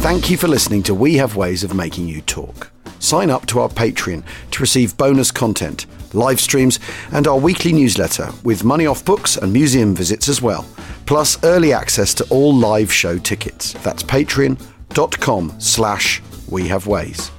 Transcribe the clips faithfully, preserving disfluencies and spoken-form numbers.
Thank you for listening to We Have Ways of Making You Talk. Sign up to our Patreon to receive bonus content, live streams, and our weekly newsletter with money off books and museum visits as well, plus early access to all live show tickets. That's patreon.com slash We Have Ways.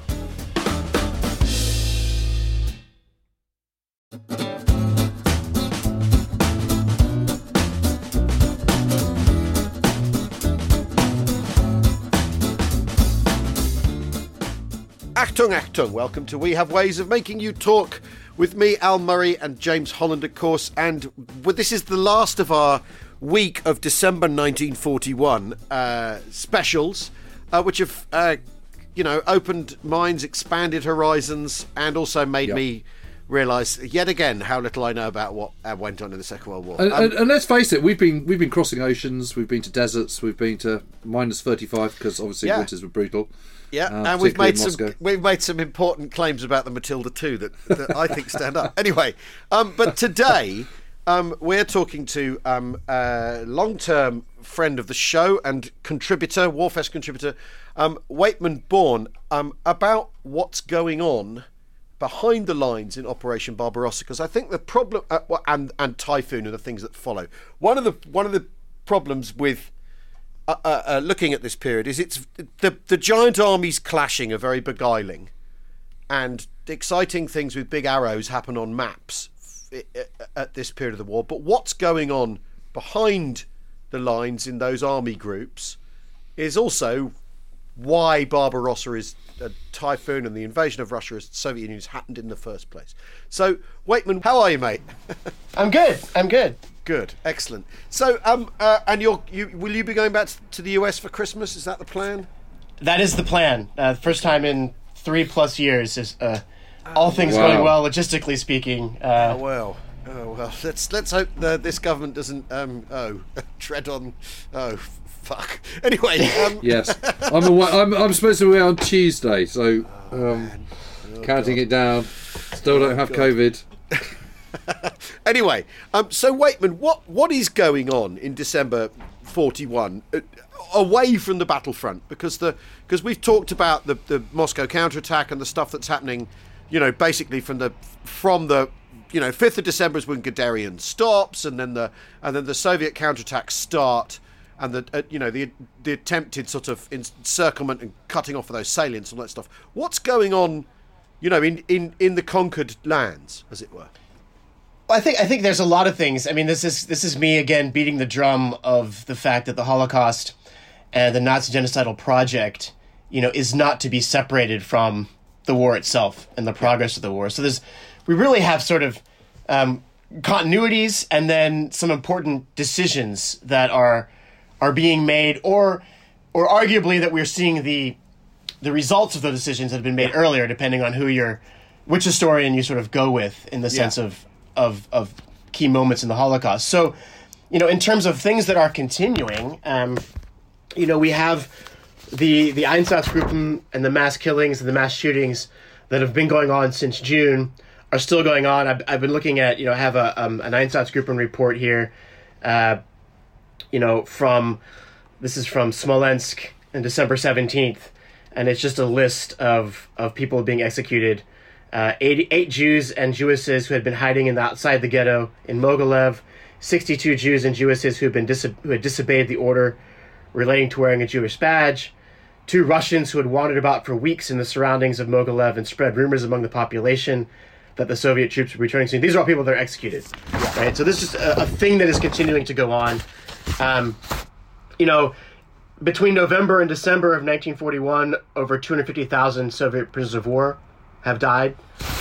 Achtung, Achtung. Welcome to We Have Ways of Making You Talk with me, Al Murray, and James Holland, of course. And this is the last of our week of December nineteen forty-one uh, specials, uh, which have, uh, you know, opened minds, expanded horizons, and also made yep. me realise yet again how little I know about what uh, went on in the Second World War. And, um, and, and let's face it, we've been we've been crossing oceans, we've been to deserts, we've been to minus thirty-five because obviously yeah. winters were brutal. Yeah, uh, and we've made some we've made some important claims about the Matilda too that, that I think stand up. Anyway, um, but today um, we're talking to um, a long-term friend of the show and contributor, Warfest contributor, um, Waitman Bourne, um, about what's going on behind the lines in Operation Barbarossa. Because I think the problem uh, and and Typhoon and the things that follow. One of the one of the problems with Uh, uh, uh, looking at this period is it's the the giant armies clashing are very beguiling, and exciting things with big arrows happen on maps at this period of the war. But what's going on behind the lines in those army groups is also why Barbarossa is a typhoon and the invasion of Russia as the Soviet Union has happened in the first place. So, Waitman, how are you, mate? I'm good. I'm good. Good, excellent. So, um, uh, and you're, you will you be going back to the U S for Christmas? Is that the plan? That is the plan. Uh, first time in three plus years. Is uh, all oh, things wow. going well, logistically speaking. Uh, oh well. Oh well. Let's let's hope the, this government doesn't um oh tread on oh fuck. Anyway. Um, yes, I'm, away, I'm I'm supposed to be away on Tuesday, so um, oh, counting God. it down. Still don't have God. COVID. Anyway, um, so Waitman, what what is going on in December forty-one uh, away from the battlefront? Because the because we've talked about the, the Moscow counterattack and the stuff that's happening, you know, basically from the from the you know fifth of December is when Guderian stops, and then the and then the Soviet counterattacks start, and the uh, you know the the attempted sort of encirclement and cutting off of those salients and all that stuff. What's going on, you know, in, in, in the conquered lands, as it were? I think I think there's a lot of things. I mean, this is this is me again beating the drum of the fact that the Holocaust and the Nazi genocidal project, you know, is not to be separated from the war itself and the progress of the war. So there's we really have sort of um, continuities and then some important decisions that are are being made, or or arguably that we're seeing the the results of the decisions that have been made earlier, depending on who you're, which historian you sort of go with in the yeah. sense of. Of, of key moments in the Holocaust. So, you know, in terms of things that are continuing, um, you know, we have the the Einsatzgruppen and the mass killings and the mass shootings that have been going on since June are still going on. I've, I've been looking at, you know, I have a um, an Einsatzgruppen report here, uh, you know, from, this is from Smolensk on December seventeenth, and it's just a list of, of people being executed. Uh, eighty-eight Jews and Jewesses who had been hiding in the, outside the ghetto in Mogilev, sixty-two Jews and Jewesses who had been dis- who had disobeyed the order relating to wearing a Jewish badge, two Russians who had wandered about for weeks in the surroundings of Mogilev and spread rumors among the population that the Soviet troops were returning soon. These are all people that are executed, right? So this is a, a thing that is continuing to go on. Um, you know, between November and December of nineteen forty-one, over two hundred fifty thousand Soviet prisoners of war have died.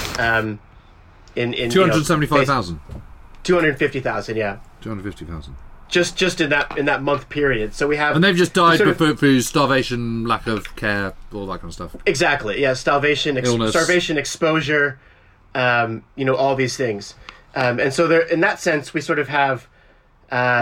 Um, in, in two hundred seventy-five thousand. You know, two hundred fifty thousand, yeah. two hundred fifty thousand. Just just in that in that month period. So we have, and they've just died sort of, through starvation, lack of care, all that kind of stuff. Exactly, yeah. Starvation, ex- starvation, exposure, um, you know, all these things. Um, and so there, in that sense, we sort of have uh,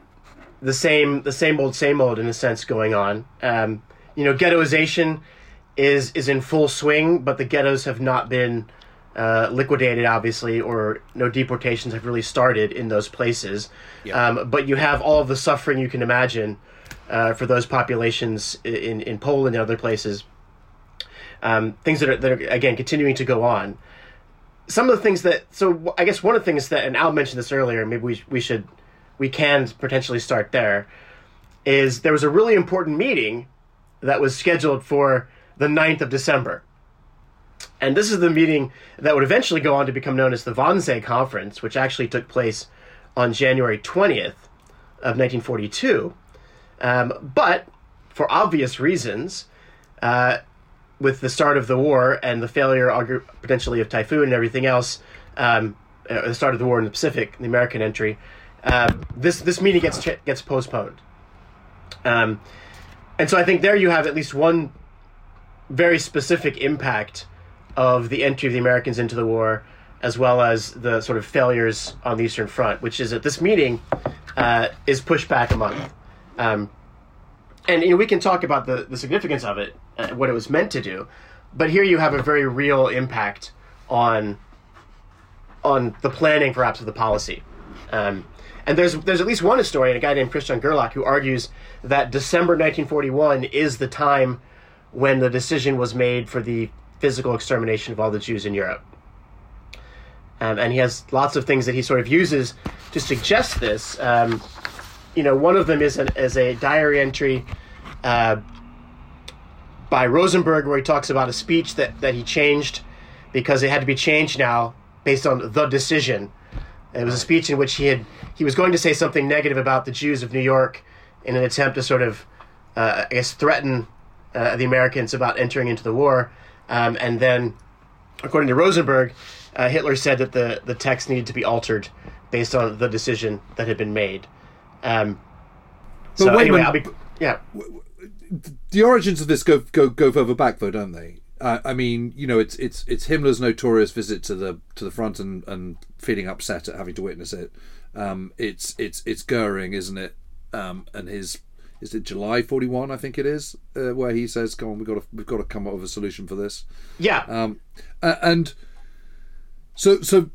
the same the same old same old in a sense going on. Um, you know, ghettoization is is in full swing, but the ghettos have not been uh, liquidated, obviously, or no deportations have really started in those places. Yeah. Um, but you have all of the suffering you can imagine uh, for those populations in, in Poland and other places. Um, things that are, that are, again, continuing to go on. Some of the things that, so I guess one of the things that, and Al mentioned this earlier, maybe we we should, we can potentially start there, is there was a really important meeting that was scheduled for the ninth of December. And this is the meeting that would eventually go on to become known as the Wannsee Conference, which actually took place on January twentieth of nineteen forty-two. Um, but, for obvious reasons, uh, with the start of the war and the failure, potentially, of Typhoon and everything else, um, uh, the start of the war in the Pacific, the American entry, uh, this this meeting gets gets postponed. Um, and so I think there you have at least one very specific impact of the entry of the Americans into the war, as well as the sort of failures on the Eastern Front, which is that this meeting uh, is pushed back a month. Um, and you know, we can talk about the, the significance of it, uh, what it was meant to do, but here you have a very real impact on on the planning, perhaps, of the policy. Um, and there's there's at least one historian, a guy named Christian Gerlach, who argues that December nineteen forty-one is the time when the decision was made for the physical extermination of all the Jews in Europe. Um, and he has lots of things that he sort of uses to suggest this. Um, you know, one of them is, an, is a diary entry uh, by Rosenberg, where he talks about a speech that, that he changed because it had to be changed now based on the decision. It was a speech in which he had he was going to say something negative about the Jews of New York in an attempt to sort of, uh, I guess, threaten uh, the Americans about entering into the war. Um, and then, according to Rosenberg, uh, Hitler said that the, the text needed to be altered based on the decision that had been made. Um, but so wait anyway, a I'll minute. be, yeah. The origins of this go go go further back, though, don't they? Uh, I mean, you know, it's it's it's Himmler's notorious visit to the to the front and, and feeling upset at having to witness it. Um, it's it's it's Goering, isn't it? Um, and his is it July forty-one? I think it is, uh, where he says, "Come on, we've got to we've got to come up with a solution for this." Yeah. Um, uh, and so so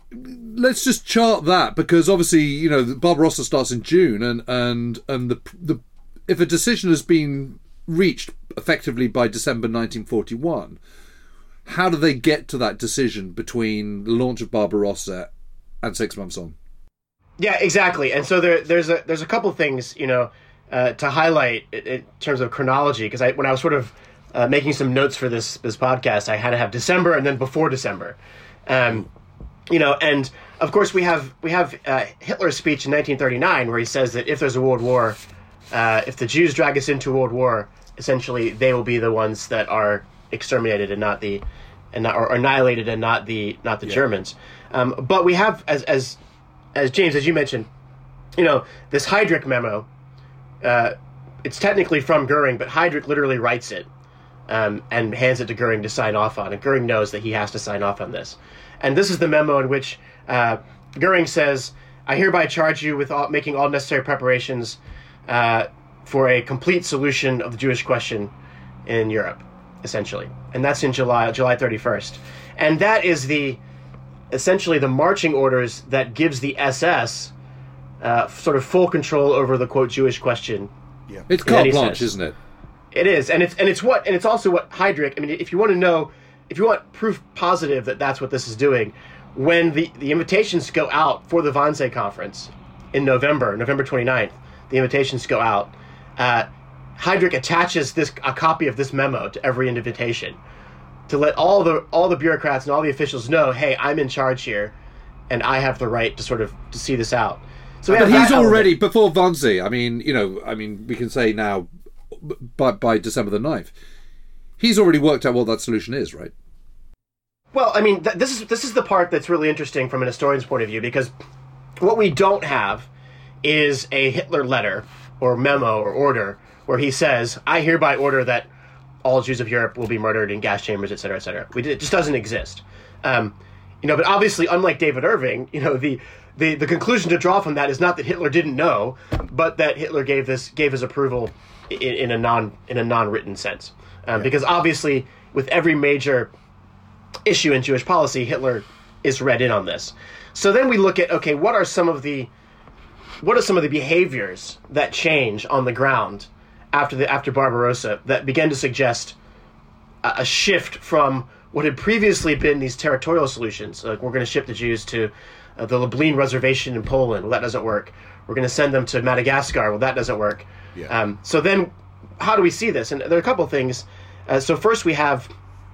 let's just chart that, because obviously, you know, Barbarossa starts in June, and and and the the if a decision has been reached effectively by December nineteen forty-one, how do they get to that decision between the launch of Barbarossa and six months on? Yeah, exactly. And so there, there's a there's a couple of things, you know, uh, to highlight in, in terms of chronology, because I when I was sort of uh, making some notes for this this podcast, I had to have December and then before December, um, you know, and of course we have we have uh, Hitler's speech in nineteen thirty-nine where he says that if there's a world war, uh, if the Jews drag us into a world war, essentially they will be the ones that are exterminated and not the and not or annihilated and not the not the yeah. Germans. Um, but we have as as as James, as you mentioned, you know, this Heydrich memo. Uh, it's technically from Goering, but Heydrich literally writes it um, and hands it to Goering to sign off on. And Goering knows that he has to sign off on this. And this is the memo in which uh, Goering says, "I hereby charge you with all, making all necessary preparations uh, for a complete solution of the Jewish question in Europe," essentially. And that's in July, July thirty-first. And that is the essentially the marching orders that gives the S S uh, sort of full control over the quote Jewish question. Yeah, it's carte blanche, isn't it? It is, and it's and it's what and it's also what Heydrich. I mean, if you want to know, if you want proof positive that that's what this is doing, when the the invitations go out for the Wannsee Conference in November, November twenty-ninth, the invitations go out. Uh, Heydrich attaches this a copy of this memo to every invitation, to let all the all the bureaucrats and all the officials know, hey, I'm in charge here, and I have the right to sort of to see this out. So, but he's already before Wannsee. I mean, you know, I mean, we can say now, by by December the ninth, he's already worked out what that solution is, right? Well, I mean, th- this is this is the part that's really interesting from an historian's point of view, because what we don't have is a Hitler letter or memo or order where he says, "I hereby order that all Jews of Europe will be murdered in gas chambers, et cetera, et cetera" We, it just doesn't exist. Um, you know, but obviously, unlike David Irving, you know, the, the, the conclusion to draw from that is not that Hitler didn't know, but that Hitler gave this gave his approval in, in a non in a non-written sense. Um, yeah. Because obviously, with every major issue in Jewish policy, Hitler is read in on this. So then we look at, okay, what are some of the what are some of the behaviors that change on the ground after the after Barbarossa that began to suggest a, a shift from what had previously been these territorial solutions? Like, we're going to ship the Jews to uh, the Lublin reservation in Poland. Well, that doesn't work. We're going to send them to Madagascar. Well, that doesn't work. Yeah. Um, so then, how do we see this? And there are a couple of things. Uh, so first, we have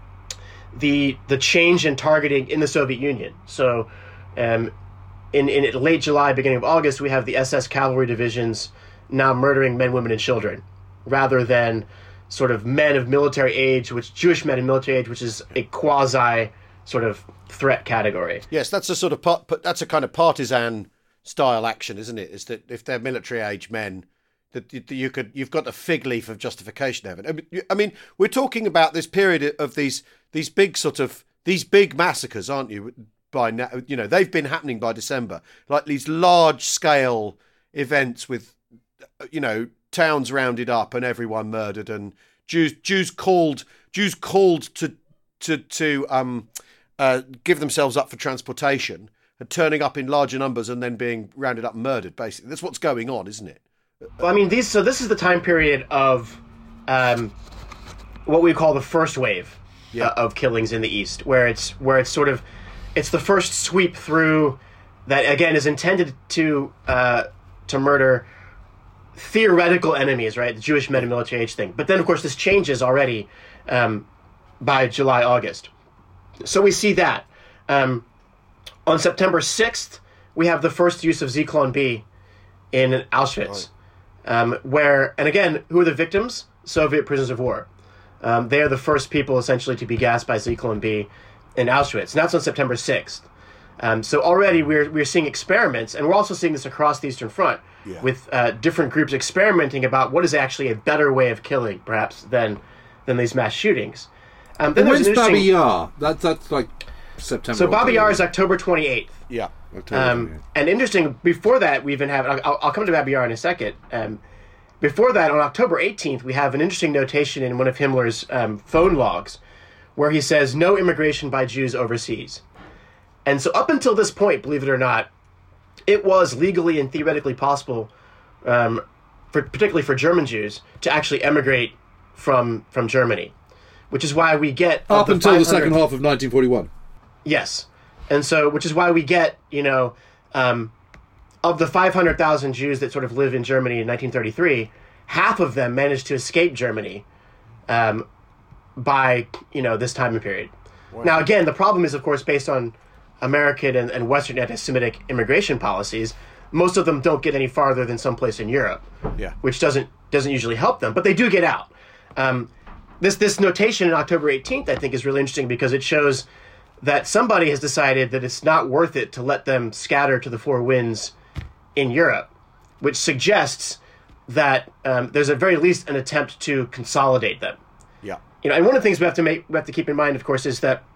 the the change in targeting in the Soviet Union. So um, in, in late July, beginning of August, we have the S S cavalry divisions now murdering men, women, and children, rather than sort of men of military age, which Jewish men in military age, which is a quasi sort of threat category. Yes, that's a sort of part, that's a kind of partisan style action, isn't it? Is that if they're military age men, that you, you could you've got a fig leaf of justification of it. I mean, I mean, we're talking about this period of these these big sort of these big massacres, aren't you? By now, you know, they've been happening by December, like these large scale events with, you know, towns rounded up and everyone murdered, and Jews Jews called Jews called to to to um uh, give themselves up for transportation and turning up in larger numbers and then being rounded up and murdered. Basically, that's what's going on, isn't it? Well, I mean, these. So this is the time period of um, what we call the first wave yeah. uh, of killings in the East, where it's where it's sort of it's the first sweep through that again is intended to uh, to murder theoretical enemies, right? The Jewish men in military age thing. But then, of course, this changes already um, by July, August. So we see that. Um, on September sixth, we have the first use of Zyklon B in Auschwitz, right. um, where, and again, who are the victims? Soviet prisoners of war. Um, they are the first people, essentially, to be gassed by Zyklon B in Auschwitz. And that's on September sixth. Um, so already we're we're seeing experiments, and we're also seeing this across the Eastern Front, yeah. with uh, different groups experimenting about what is actually a better way of killing, perhaps, than than these mass shootings. Um, then when's interesting... Babi Yar? That, that's like September. So Babi Yar is October twenty-eighth. Yeah. October um, twenty-eighth. And interesting, before that, we even have, I'll, I'll come to Babi Yar in a second. Um, before that, on October eighteenth, we have an interesting notation in one of Himmler's um, phone logs, where he says, no immigration by Jews overseas. And so up until this point, believe it or not, it was legally and theoretically possible, um, for, particularly for German Jews, to actually emigrate from from Germany, which is why we get... Up the until the second half of nineteen forty-one. Yes. And so, which is why we get, you know, um, of the five hundred thousand Jews that sort of live in Germany in nineteen thirty-three, half of them managed to escape Germany um, by, you know, this time period. Wow. Now, again, the problem is, of course, based on American and, and Western anti-Semitic immigration policies. Most of them don't get any farther than someplace in Europe, yeah. which doesn't doesn't usually help them, but they do get out. Um, this this notation in October eighteenth, I think, is really interesting because it shows that somebody has decided that it's not worth it to let them scatter to the four winds in Europe, which suggests that um, there's at very least an attempt to consolidate them. Yeah. You know, and one of the things we have to make we have to keep in mind, of course, is that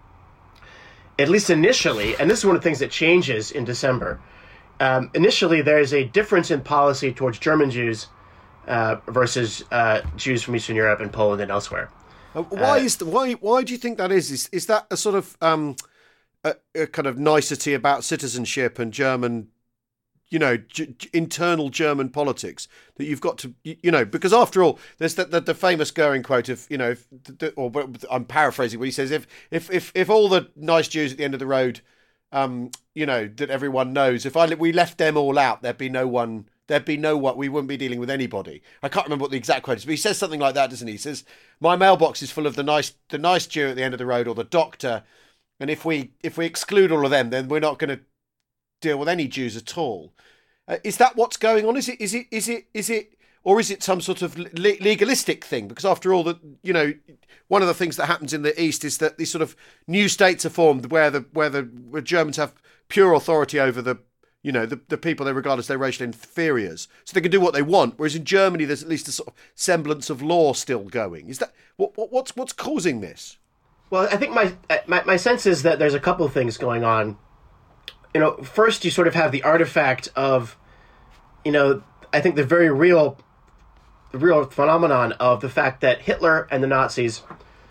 at least initially, and this is one of the things that changes in December, um, initially there is a difference in policy towards German Jews uh, versus uh, Jews from Eastern Europe and Poland and elsewhere. Uh, why uh, is the, why why do you think that is? Is is that a sort of um, a, a kind of nicety about citizenship and German, you know, g- internal German politics that you've got to, you, you know, because after all, there's the, the, the famous Goering quote of, you know, if, the, or I'm paraphrasing what he says, if if if if all the nice Jews at the end of the road, um, you know, that everyone knows, if I we left them all out, there'd be no one. There'd be no what we wouldn't be dealing with anybody. I can't remember what the exact quote is, but he says something like that, doesn't he? He says, "My mailbox is full of the nice, the nice Jew at the end of the road, or the doctor, and if we if we exclude all of them, then we're not going to deal with any Jews at all." Uh, is that what's going on? Is it is it is it is it or is it some sort of le- legalistic thing? Because after all, that you know, one of the things that happens in the East is that these sort of new states are formed where the where the where Germans have pure authority over the. You know, the, the people they regard as their racial inferiors. So they can do what they want. Whereas in Germany, there's at least a sort of semblance of law still going. Is that what, what what's what's causing this? Well, I think my, my my sense is that there's a couple of things going on. You know, first you sort of have the artifact of, you know, I think the very real, the real phenomenon of the fact that Hitler and the Nazis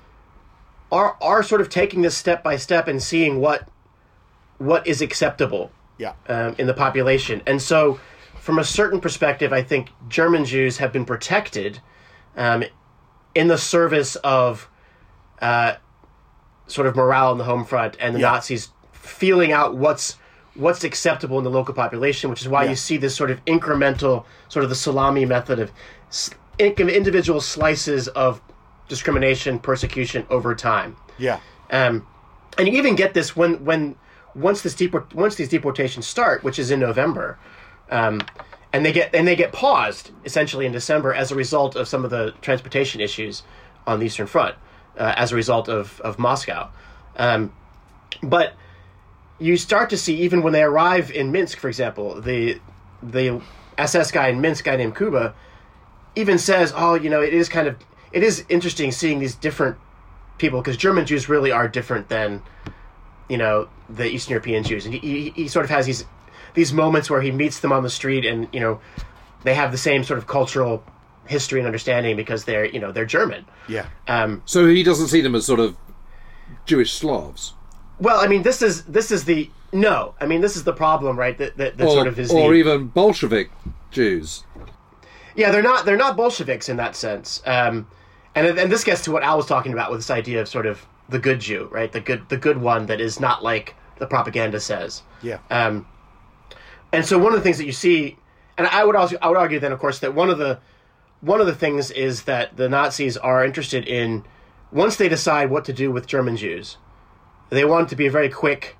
are are sort of taking this step by step and seeing what what is acceptable. Yeah. Um, in the population. And so from a certain perspective, I think German Jews have been protected um, in the service of uh, sort of morale on the home front and the Yeah. Nazis feeling out what's what's acceptable in the local population, which is why Yeah. you see this sort of incremental, sort of the salami method of s- in- individual slices of discrimination, persecution over time. Yeah. Um, and you even get this when, when once this deport, once these deportations start, which is in November, um, and they get and they get paused essentially in December as a result of some of the transportation issues on the Eastern Front, uh, as a result of of Moscow. Um, but you start to see, even when they arrive in Minsk, for example, the the S S guy in Minsk, guy named Kuba, even says, "Oh, you know, it is kind of it is interesting seeing these different people, because German Jews really are different than, you know, the Eastern European Jews." And he, he he sort of has these these moments where he meets them on the street, and you know, they have the same sort of cultural history and understanding because they're you know they're German. Yeah. Um, So he doesn't see them as sort of Jewish Slavs. well, I mean, this is this is the no. I mean, this is the problem, right? That that, that Or, sort of is or the, even Bolshevik Jews. Yeah, they're not they're not Bolsheviks in that sense. Um, and and this gets to what Al was talking about with this idea of sort of the good Jew, right? The good the good one that is not like the propaganda says. Yeah. Um, and so one of the things that you see, and I would also I would argue then, of course, that one of the one of the things is that the Nazis are interested in, once they decide what to do with German Jews, they want it to be a very quick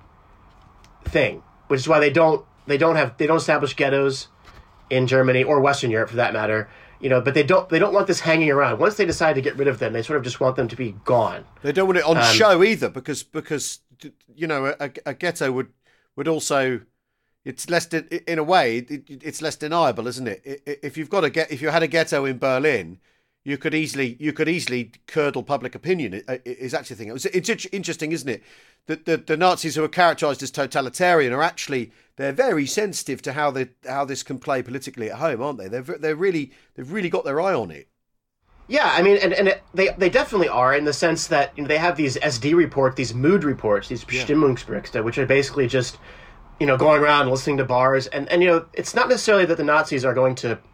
thing, which is why they don't they don't have they don't establish ghettos in Germany or Western Europe for that matter, you know. But they don't they don't want this hanging around. Once they decide to get rid of them, they sort of just want them to be gone. They don't want it on Um, show either, because because you know a, a ghetto would would also, it's less de- in a way it, it's less deniable, isn't it? I- i- If you've got a get if you had a ghetto in Berlin, you could easily you could easily curdle public opinion. i- i- Is actually the thing. It was, it's int- interesting, isn't it? That the, the Nazis who are characterised as totalitarian are actually, they're very sensitive to how they how this can play politically at home, aren't they? They're ve- they're really they've really got their eye on it. Yeah, I mean, and, and it, they they definitely are, in the sense that, you know, they have these S D report, these mood reports, these Stimmungsberichte, which are basically just, you know, going around listening to bars, and, and you know, it's not necessarily that the Nazis are going to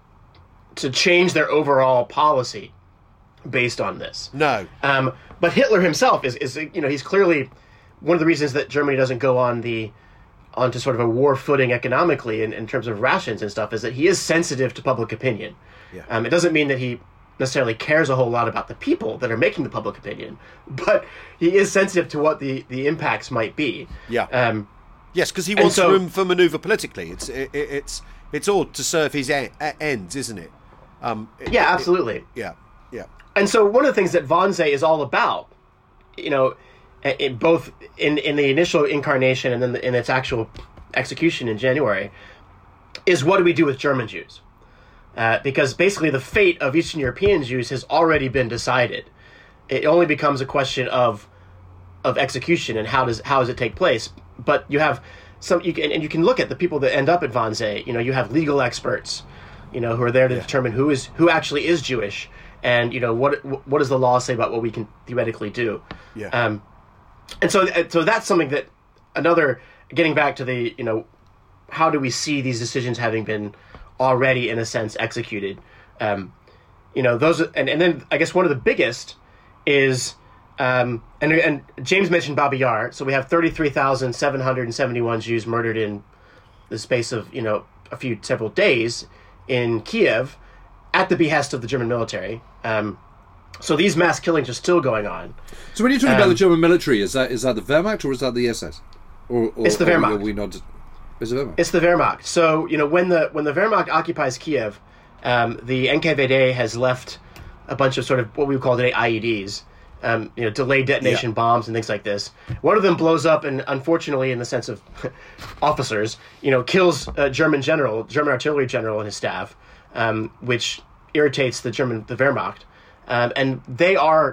to change their overall policy based on this. No. Um, but Hitler himself is, is, you know, he's clearly one of the reasons that Germany doesn't go on the onto sort of a war footing economically in, in terms of rations and stuff, is that he is sensitive to public opinion. Yeah. Um, it doesn't mean that he necessarily cares a whole lot about the people that are making the public opinion, but he is sensitive to what the, the impacts might be. Yeah. Um, Yes, because he and wants so- room for manoeuvre politically. It's it, it, it's it's all to serve his e- ends, isn't it? Um, it- yeah, it- absolutely. yeah. Yeah. And so one of the things that Wannsee is all about, you know, in both in, in the initial incarnation and then in its actual execution in January, is what do we do with German Jews? Uh, because basically the fate of Eastern European Jews has already been decided. It only becomes a question of of execution and how does how does it take place. But you have some, you can, and you can look at the people that end up at Wannsee. You know, you have legal experts, you know, who are there to Yeah. determine who is who actually is Jewish, and you know what what does the law say about what we can theoretically do. Yeah. Um, and so so that's something that another, getting back to the, you know, how do we see these decisions having been already in a sense executed? Um, you know, those and and then I guess one of the biggest is. Um, and, and James mentioned Babi Yar, so we have thirty-three thousand seven hundred seventy-one Jews murdered in the space of, you know, a few, several days in Kiev at the behest of the German military. Um, so these mass killings are still going on. So when you're talking about Um, the German military, is that is that the Wehrmacht or is that the S S? Or, or It's the or Wehrmacht. are we not? It's the Wehrmacht. It's the Wehrmacht. So, you know, when the when the Wehrmacht occupies Kiev, um, the N K V D has left a bunch of sort of what we would call today I E Ds, um, you know, delayed detonation Yeah. bombs and things like this. One of them blows up, and unfortunately, in the sense of officers, you know, kills a German general, German artillery general and his staff, um, which irritates the German, the Wehrmacht, um, and they are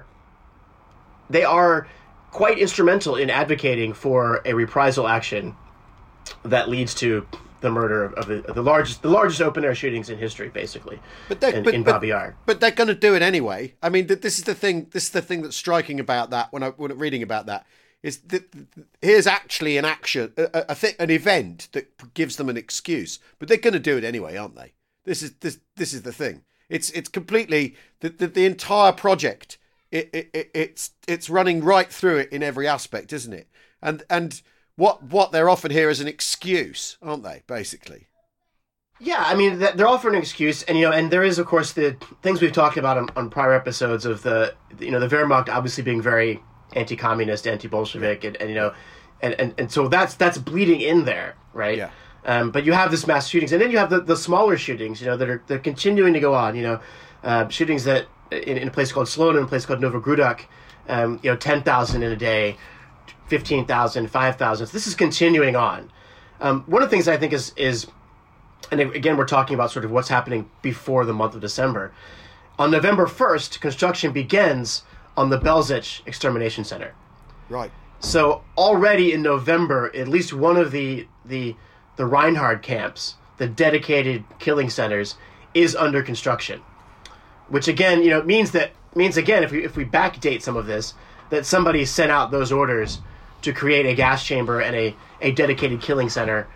they are quite instrumental in advocating for a reprisal action that leads to the murder of, of the, the largest the largest open air shootings in history, basically, But they, in, but, in but, Babi Yar. but they're going to do it anyway. I mean, th- this is the thing. This is the thing that's striking about that when I when I'm reading about that Is that here's actually an action, a, a th- an event that gives them an excuse, but they're going to do it anyway, aren't they? This is this this is the thing. It's it's completely the the, the entire project. It, it, it it's it's running right through it in every aspect, isn't it? And and what what they're offered here is an excuse, aren't they? Basically. Yeah, I mean, they're offering an excuse, and you know, and there is, of course, the things we've talked about on, on prior episodes of the, you know, the Wehrmacht obviously being very anti-communist, anti-Bolshevik, and, and you know, and, and, and so that's that's bleeding in there, right? Yeah. Um, but you have this mass shootings, and then you have the, the smaller shootings, you know, that are they're continuing to go on. You know, uh, shootings that in, in a place called Sloan, in a place called Novogrudak, um, you know, ten thousand in a day, fifteen thousand, five thousand. So this is continuing on. Um, one of the things I think is is and again, we're talking about sort of what's happening before the month of December. On November first, construction begins on the Belzec Extermination Center. Right. So already in November, at least one of the the the Reinhard camps, the dedicated killing centers, is under construction. Which again, you know, means that means again, if we if we backdate some of this, that somebody sent out those orders to create a gas chamber and a, a dedicated killing center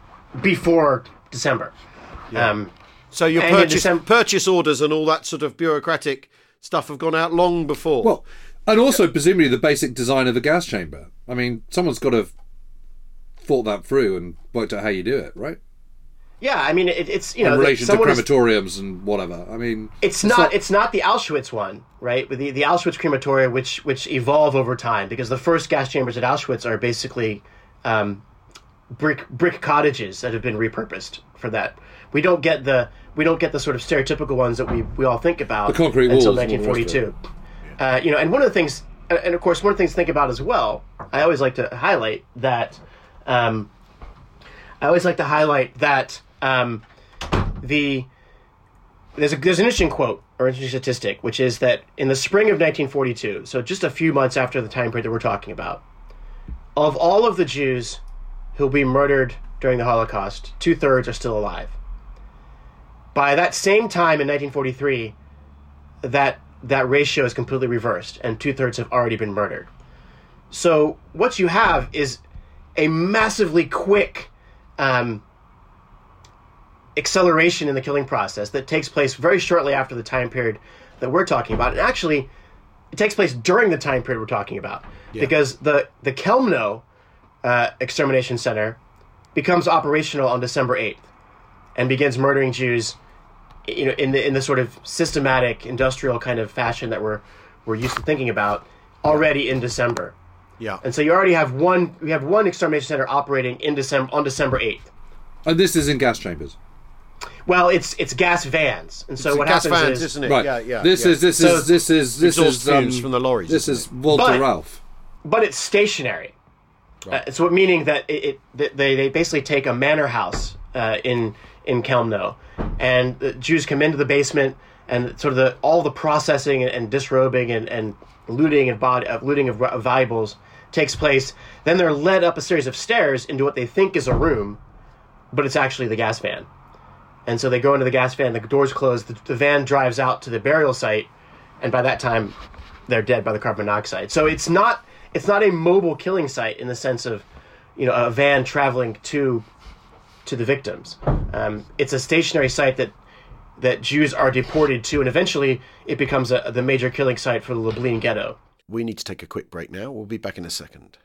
before December. Yeah. Um, so your and in purchase December- purchase orders and all that sort of bureaucratic stuff have gone out long before. Well, and also presumably the basic design of a gas chamber. I mean, someone's got to have thought that through and worked out how you do it, right? Yeah, I mean, it, it's, you know... In relation to someone is- crematoriums and whatever. I mean... It's not. It's not the Auschwitz one, right? With the the Auschwitz crematoria, which which evolve over time, because the first gas chambers at Auschwitz are basically um, brick brick cottages that have been repurposed for that. We don't get the we don't get the sort of stereotypical ones that we, we all think about The concrete walls until and all the nineteen rest of forty-two. Uh, you know, and one of the things, and of course, one of the things to think about as well. I always like to highlight that. Um, I always like to highlight that um, the. There's a there's an interesting quote or interesting statistic, which is that in the spring of nineteen forty-two, so just a few months after the time period that we're talking about, of all of the Jews who'll be murdered during the Holocaust, two thirds are still alive. By that same time in nineteen forty-three, that that ratio is completely reversed, and two thirds have already been murdered. So what you have is a massively quick um, acceleration in the killing process that takes place very shortly after the time period that we're talking about. And actually, it takes place during the time period we're talking about. Yeah. Because the, the Kelmno uh, Extermination Center becomes operational on December eighth and begins murdering Jews, you know, in the in the sort of systematic industrial kind of fashion that we're we're used to thinking about already in December. Yeah. And so you already have one we have one extermination center operating in December on December eighth. And this is in gas chambers. Well, it's it's gas vans, and so It's what gas happens vans, is, isn't it? Right. Yeah, yeah. This yeah. is this So- is this is this Exhaust is um, fumes from the lorries, This isn't is it? Walter But- Ralph. but it's stationary. Uh, so meaning that it, it that they they basically take a manor house uh, in in Kelmno, and the Jews come into the basement, and sort of the all the processing and, and disrobing and, and looting and body uh, looting of, of valuables takes place. Then they're led up a series of stairs into what they think is a room, but it's actually the gas van. And so they go into the gas van, the doors close, the, the van drives out to the burial site, and by that time, they're dead by the carbon monoxide. So it's not it's not a mobile killing site in the sense of, you know, a van traveling to to the victims. Um, it's a stationary site that that Jews are deported to, and eventually it becomes a, the major killing site for the Lublin ghetto. We need to take a quick break now. We'll be back in a second.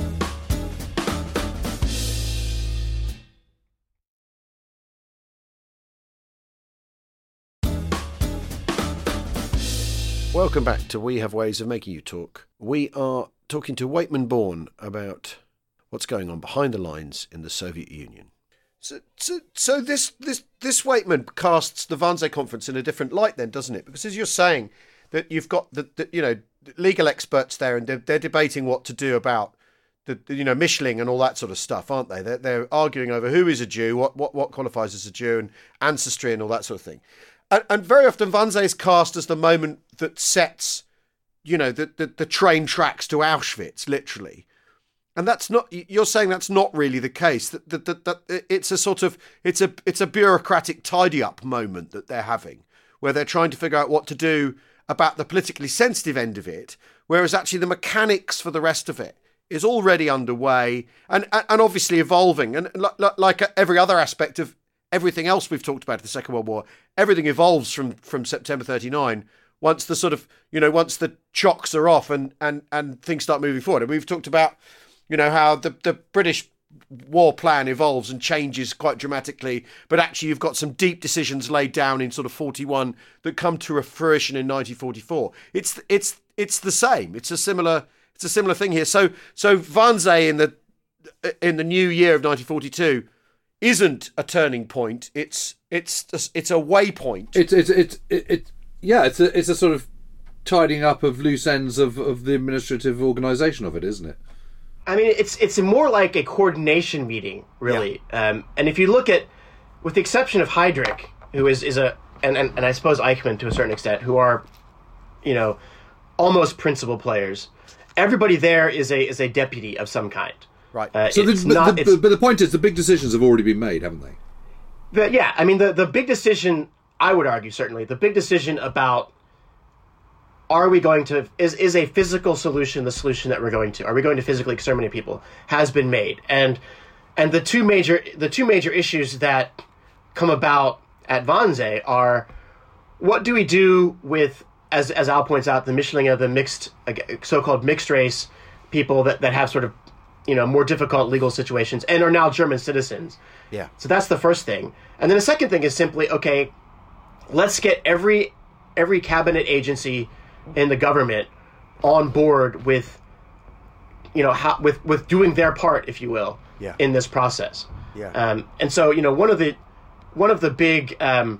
Welcome back to We Have Ways of Making You Talk. We are talking to Waitman Bourne about what's going on behind the lines in the Soviet Union. So, so, so this this this Waitman casts the Wannsee Conference in a different light, then, doesn't it? Because as you're saying, that you've got the, the you know legal experts there, and they're, they're debating what to do about the, the you know Mischling and all that sort of stuff, aren't they? They're, they're arguing over who is a Jew, what what what qualifies as a Jew, and ancestry and all that sort of thing. And, and very often Wannsee is cast as the moment that sets, you know, the, the, the train tracks to Auschwitz, literally. And that's not, you're saying that's not really the case. That, that, that, that it's a sort of, it's a, it's a bureaucratic tidy up moment that they're having, where they're trying to figure out what to do about the politically sensitive end of it, whereas actually the mechanics for the rest of it is already underway and, and obviously evolving. And like every other aspect of everything else we've talked about in the Second World War, everything evolves from, from September thirty-nine once the sort of, you know, once the chocks are off and, and, and things start moving forward. And we've talked about, you know, how the, the British war plan evolves and changes quite dramatically, but actually you've got some deep decisions laid down in sort of forty-one that come to a fruition in nineteen forty-four. It's it's it's the same. It's a similar it's a similar thing here. So so Wannsee in the in the new year of nineteen forty-two isn't a turning point. It's it's it's a waypoint. It's it's it's it, it, yeah. It's a it's a sort of tidying up of loose ends of, of the administrative organisation of it, isn't it? I mean, it's it's more like a coordination meeting, really. Yeah. Um, and if you look at, with the exception of Heydrich, who is, is a, and, and, and I suppose Eichmann to a certain extent, who are, you know, almost principal players, everybody there is a is a deputy of some kind. Right. Uh, so, the, but, not, the, but the point is, the big decisions have already been made, haven't they? The, yeah, I mean, the, the big decision, I would argue, certainly, the big decision about are we going to, is, is a physical solution the solution that we're going to? Are we going to physically exterminate people? Has been made. And and the two major the two major issues that come about at Wannsee are, what do we do with, as as Al points out, the Mischlinge, the mixed, so-called mixed race people that, that have sort of, you know, more difficult legal situations and are now German citizens. Yeah. So that's the first thing. And then the second thing is simply, okay, let's get every every cabinet agency in the government on board with, you know, how, with with doing their part, if you will, yeah. in this process. Yeah. Um, and so, you know, one of the one of the big, um,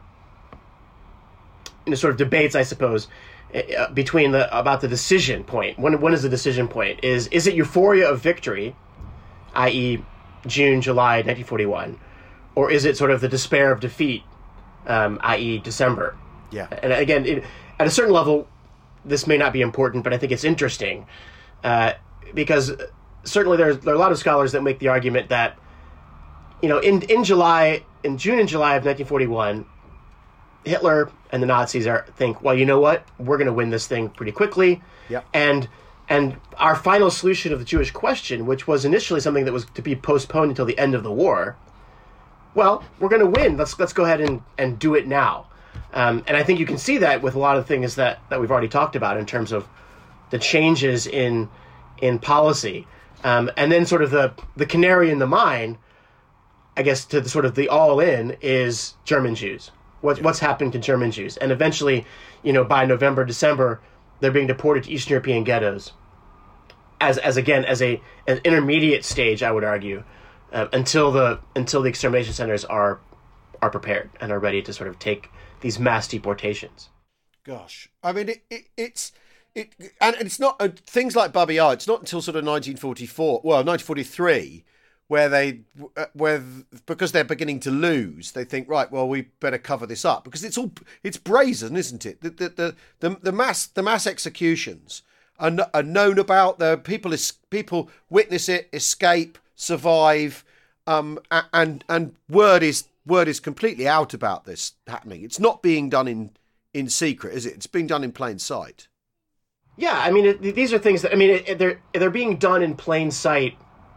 you know, sort of debates, I suppose, uh, between the about the decision point. When when is the decision point? Is is it euphoria of victory, that is, June, July, nineteen forty-one, or is it sort of the despair of defeat, um, that is, December? Yeah. And again, it, at a certain level, this may not be important, but I think it's interesting uh, because certainly there's, there are a lot of scholars that make the argument that, you know, in in July, in June and July of nineteen forty-one, Hitler and the Nazis are think, well, you know what, we're going to win this thing pretty quickly, yeah. and and our final solution of the Jewish question, which was initially something that was to be postponed until the end of the war, well, we're going to win. Let's let's go ahead and, and do it now. Um, and I think you can see that with a lot of things that, that we've already talked about in terms of the changes in in policy. Um, and then sort of the, the canary in the mine, I guess, to the sort of the all-in is German Jews. What, yeah. What's happening to German Jews? And eventually, you know, by November, December, they're being deported to Eastern European ghettos. As, as again, as a an intermediate stage, I would argue, uh, until the until the extermination centers are are prepared and are ready to sort of take these mass deportations. Gosh, I mean, it, it it's it, and it's not uh, things like Babi Yar. It's not until sort of nineteen forty-four, well, nineteen forty-three, where they, uh, where because they're beginning to lose, they think, right, well, we better cover this up because it's all it's brazen, isn't it? The the the the, the mass the mass executions are, are known about. The people is people witness it, escape, survive, um, and and word is. Word is completely out about this happening. It's not being done in, in secret, is it? It's being done in plain sight. Yeah, I mean, it, these are things that I mean, it, they're they're being done in plain sight.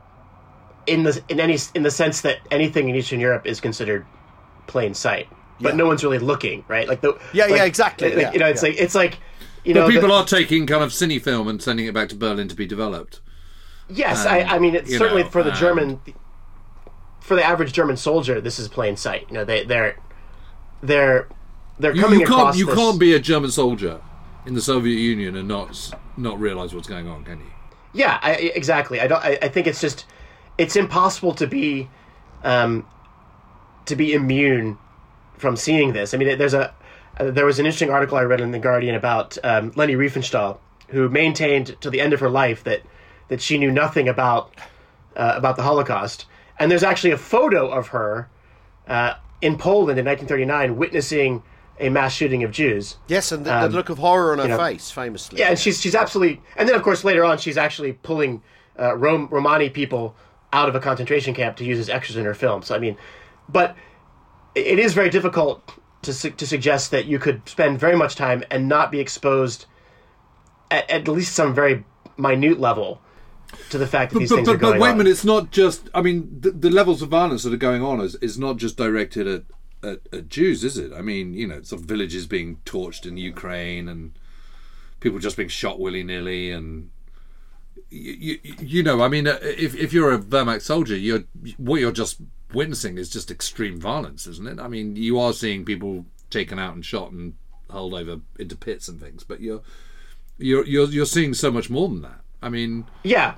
In the in any in the sense that anything in Eastern Europe is considered plain sight, but yeah. no one's really looking, right? Like the yeah, like, yeah, exactly. Like, yeah, you know, it's yeah. like it's like you but know, people the, are taking kind of cine film and sending it back to Berlin to be developed. Yes, um, I, I mean, it's certainly know, for the um, German. For the average German soldier, this is plain sight. You know, they, they're they're they're You, coming you can't across. you this... can't be a German soldier in the Soviet Union and not not realize what's going on, can you? Yeah, I, exactly. I don't. I, I think it's just it's impossible to be um, to be immune from seeing this. I mean, there's a uh, there was an interesting article I read in the Guardian about um, Leni Riefenstahl, who maintained to the end of her life that that she knew nothing about uh, about the Holocaust. And there's actually a photo of her uh, in Poland in nineteen thirty-nine witnessing a mass shooting of Jews. Yes, and the, um, the look of horror on her you know, face, famously. Yeah, and she's she's absolutely... And then, of course, later on, she's actually pulling uh, Rom, Romani people out of a concentration camp to use as extras in her film. So, I mean... But it is very difficult to su- to suggest that you could spend very much time and not be exposed at, at least some very minute level to the fact that But, these but, things but, are going but wait a on. minute, it's not just. I mean, the, the levels of violence that are going on is, is not just directed at, at, at Jews, is it? I mean, you know, sort of villages being torched in Ukraine and people just being shot willy nilly, and you, you, you know, I mean, if if you're a Wehrmacht soldier, you're what you're just witnessing is just extreme violence, isn't it? I mean, you are seeing people taken out and shot and hurled over into pits and things, but you're you're you're you're seeing so much more than that. I mean, yeah.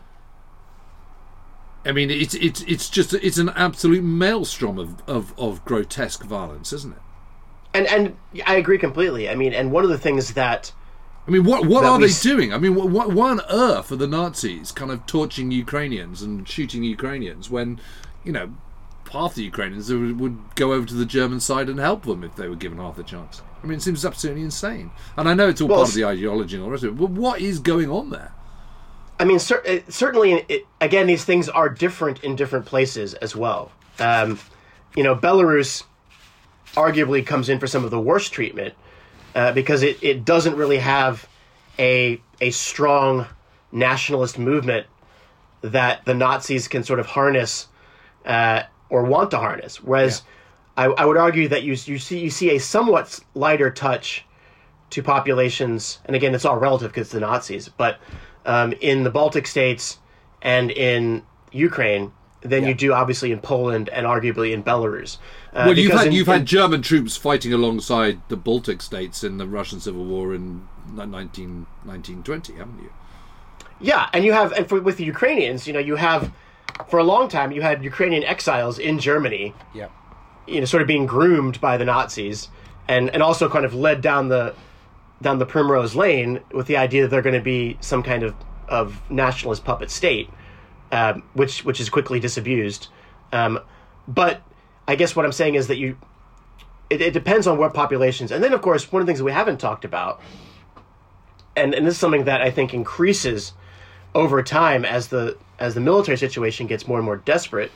I mean, it's it's it's just it's an absolute maelstrom of, of, of grotesque violence, isn't it? And and I agree completely. I mean, and one of the things that I mean, what what that are we they s- doing? I mean, what, why on earth are the Nazis kind of torching Ukrainians and shooting Ukrainians when, you know, half the Ukrainians would, would go over to the German side and help them if they were given half the chance? I mean, it seems absolutely insane. And I know it's all Well, part of the ideology and all the rest of it, but what is going on there? I mean, cer- it- certainly, it, again, these things are different in different places as well. Um, you know, Belarus arguably comes in for some of the worst treatment uh, because it, it doesn't really have a a strong nationalist movement that the Nazis can sort of harness uh, or want to harness. Whereas I, I would argue that you you see you see a somewhat lighter touch to populations, and again, it's all relative because it's the Nazis, but um, in the Baltic states and in Ukraine than Yeah. you do obviously in Poland and arguably in Belarus. Uh, Well, you've because had in- you've in- had German troops fighting alongside the Baltic states in the Russian Civil War in nineteen nineteen twenty, haven't you? Yeah, and you have, and for, with the Ukrainians, you know, you have, for a long time, you had Ukrainian exiles in Germany, Yeah. you know, sort of being groomed by the Nazis, and and also kind of led down the down the primrose lane with the idea that they're going to be some kind of of nationalist puppet state, um, which which is quickly disabused. Um, but I guess what I'm saying is that you, it, it depends on what populations, and then of course one of the things that we haven't talked about, and and this is something that I think increases over time as the as the military situation gets more and more desperate,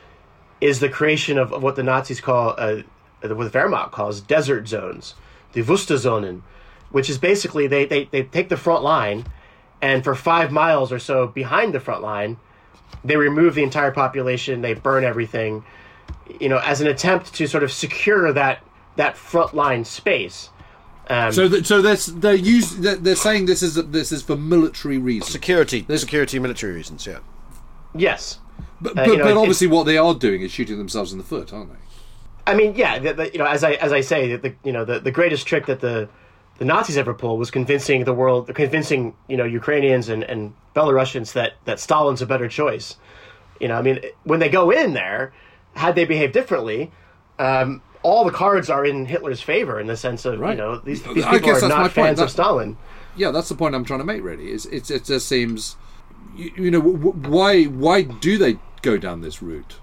is the creation of, of what the Nazis call, uh, what the Wehrmacht calls desert zones, the Wüstenzonen, which is basically they, they, they take the front line, and for five miles or so behind the front line, they remove the entire population, they burn everything, you know, as an attempt to sort of secure that that front line space. Um, So, th- so they're they're, use, they're they're saying this is this is for military reasons. Security, security, military reasons. Yeah. yes. But, Uh, but, you know, but it- obviously, what they are doing is shooting themselves in the foot, aren't they? I mean, yeah, the, the, you know, as I as I say, the you know the, the greatest trick that the the Nazis ever pulled was convincing the world, convincing you know Ukrainians and, and Belarusians that that Stalin's a better choice. You know, I mean, when they go in there, had they behaved differently, um, all the cards are in Hitler's favor in the sense of Right. you know these, these I people guess are that's my not point. fans of That- Stalin. Yeah, that's the point I'm trying to make. Really, is it's it just seems, you, you know, w- w- why why do they go down this route?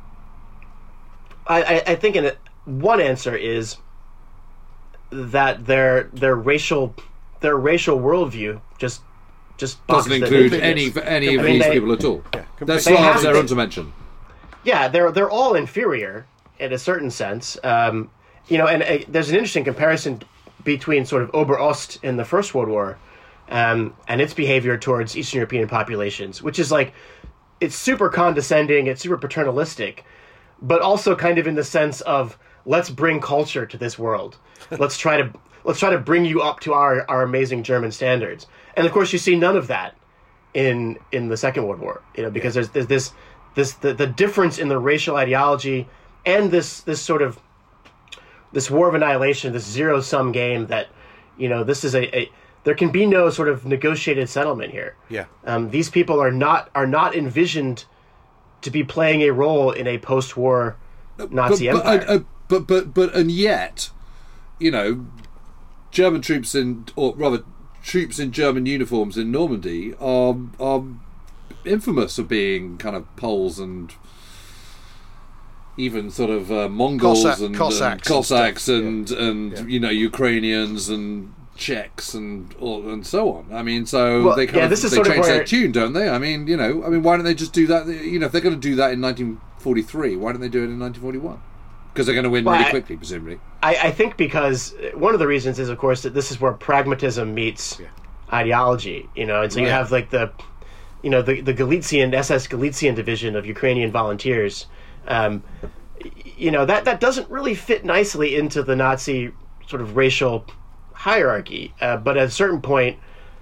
I, I, I think in it, one answer is that their their racial their racial worldview just just Doesn't boxes include them. any any of I mean, these they- people at all. They're They have- Slavs, they're they- on to mention. Yeah, they're they're all inferior in a certain sense. Um, you know, and uh, there's an interesting comparison between sort of Oberost in the First World War um, and its behavior towards Eastern European populations, which is like it's super condescending, it's super paternalistic, but also kind of in the sense of let's bring culture to this world. Let's try to let's try to bring you up to our, our amazing German standards. And of course, you see none of that in in the Second World War. You know, because there's there's this this the, the difference in the racial ideology and this this sort of this war of annihilation, this zero sum game that you know this is a, a there can be no sort of negotiated settlement here. Yeah. Um, these people are not are not envisioned to be playing a role in a post-war Nazi but, empire. But, uh, uh, but but but and yet, you know, German troops in, or rather, troops in German uniforms in Normandy are are infamous for being kind of Poles and even sort of uh, Mongols Cossack- and Cossacks and Cossacks and and and, Yeah. you know Ukrainians and Czechs and all, and so on. I mean, so Well, they kind yeah, of this is they sort of change their where- tune, don't they? I mean, you know, I mean, why don't they just do that? You know, if they're going to do that in nineteen forty-three, why don't they do it in nineteen forty-one? Because they're going to win Well, really I- quickly, presumably. I, I think because one of the reasons is, of course, that this is where pragmatism meets ideology. You know, and so you Right. have like the you know, the the Galician S S Galician division of Ukrainian volunteers. Um, you know, that that doesn't really fit nicely into the Nazi sort of racial hierarchy. Uh, but at a certain point,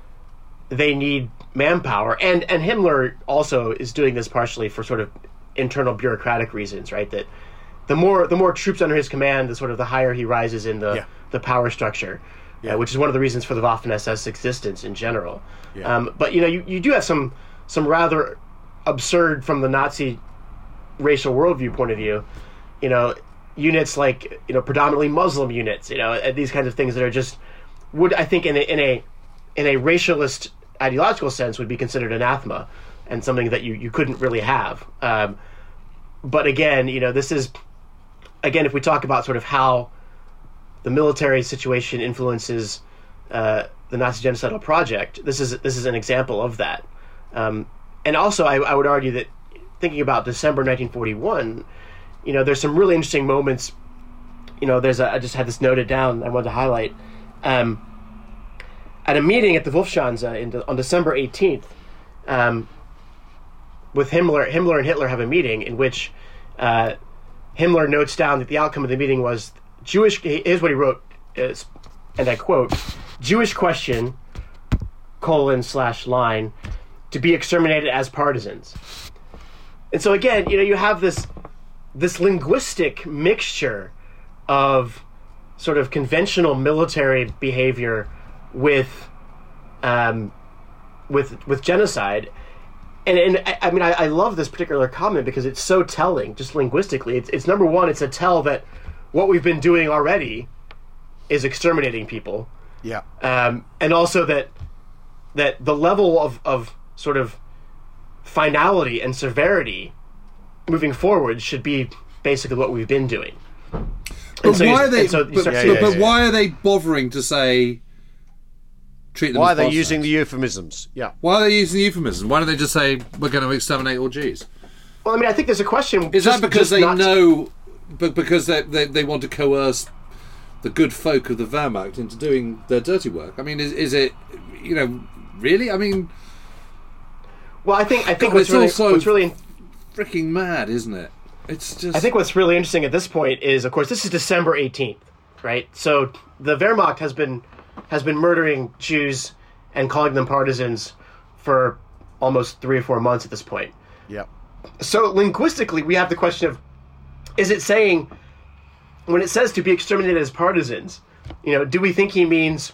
they need manpower, and and Himmler also is doing this partially for sort of internal bureaucratic reasons, right? That the more the more troops under his command, the sort of the higher he rises in the Yeah. the power structure, Yeah. uh, which is one of the reasons for the Waffen S S existence in general. Yeah. Um, but you know, you, you do have some some rather absurd from the Nazi racial worldview point of view, you know, units like, you know, predominantly Muslim units, you know, and these kinds of things that are just would I think in a in a in a racialist ideological sense would be considered anathema and something that you, you couldn't really have. Um, but again, you know, this is, again, if we talk about sort of how the military situation influences uh, the Nazi genocidal project, this is this is an example of that. Um, and also, I, I would argue that thinking about December nineteen forty-one, you know, there's some really interesting moments. You know, there's a, I just had this noted down I wanted to highlight. Um, At a meeting at the Wolfschanze in de- on December eighteenth, um, with Himmler, Himmler and Hitler have a meeting in which uh, Himmler notes down that the outcome of the meeting was Jewish. Here's what he wrote, is, and I quote: "Jewish question, colon slash line, to be exterminated as partisans." And so again, you know, you have this this linguistic mixture of sort of conventional military behavior with um, with with genocide, and and I, I mean I, I love this particular comment because it's so telling, just linguistically. It's, it's number one, it's a tell that what we've been doing already is exterminating people, Yeah. um, and also that that the level of of sort of finality and severity moving forward should be basically what we've been doing. But so why you- are they? and so you but start yeah, seeing but, yeah, this. but why are they bothering to say? Treat them Why are as they partisans? using the euphemisms? Yeah. Why are they using the euphemism? Why don't they just say we're going to exterminate all Jews? Well, I mean, I think there's a question. Is just- that because just they not- know, but because they, they they want to coerce the good folk of the Wehrmacht into doing their dirty work? I mean, is is it, you know, really? I mean, Well, I think I think God, what's it's really also- what's really freaking mad, isn't it? It's just. I think what's really interesting at this point is, of course, this is December eighteenth, right? So the Wehrmacht has been has been murdering Jews and calling them partisans for almost three or four months at this point. Yeah. So linguistically, we have the question of, is it saying, when it says to be exterminated as partisans, you know, do we think he means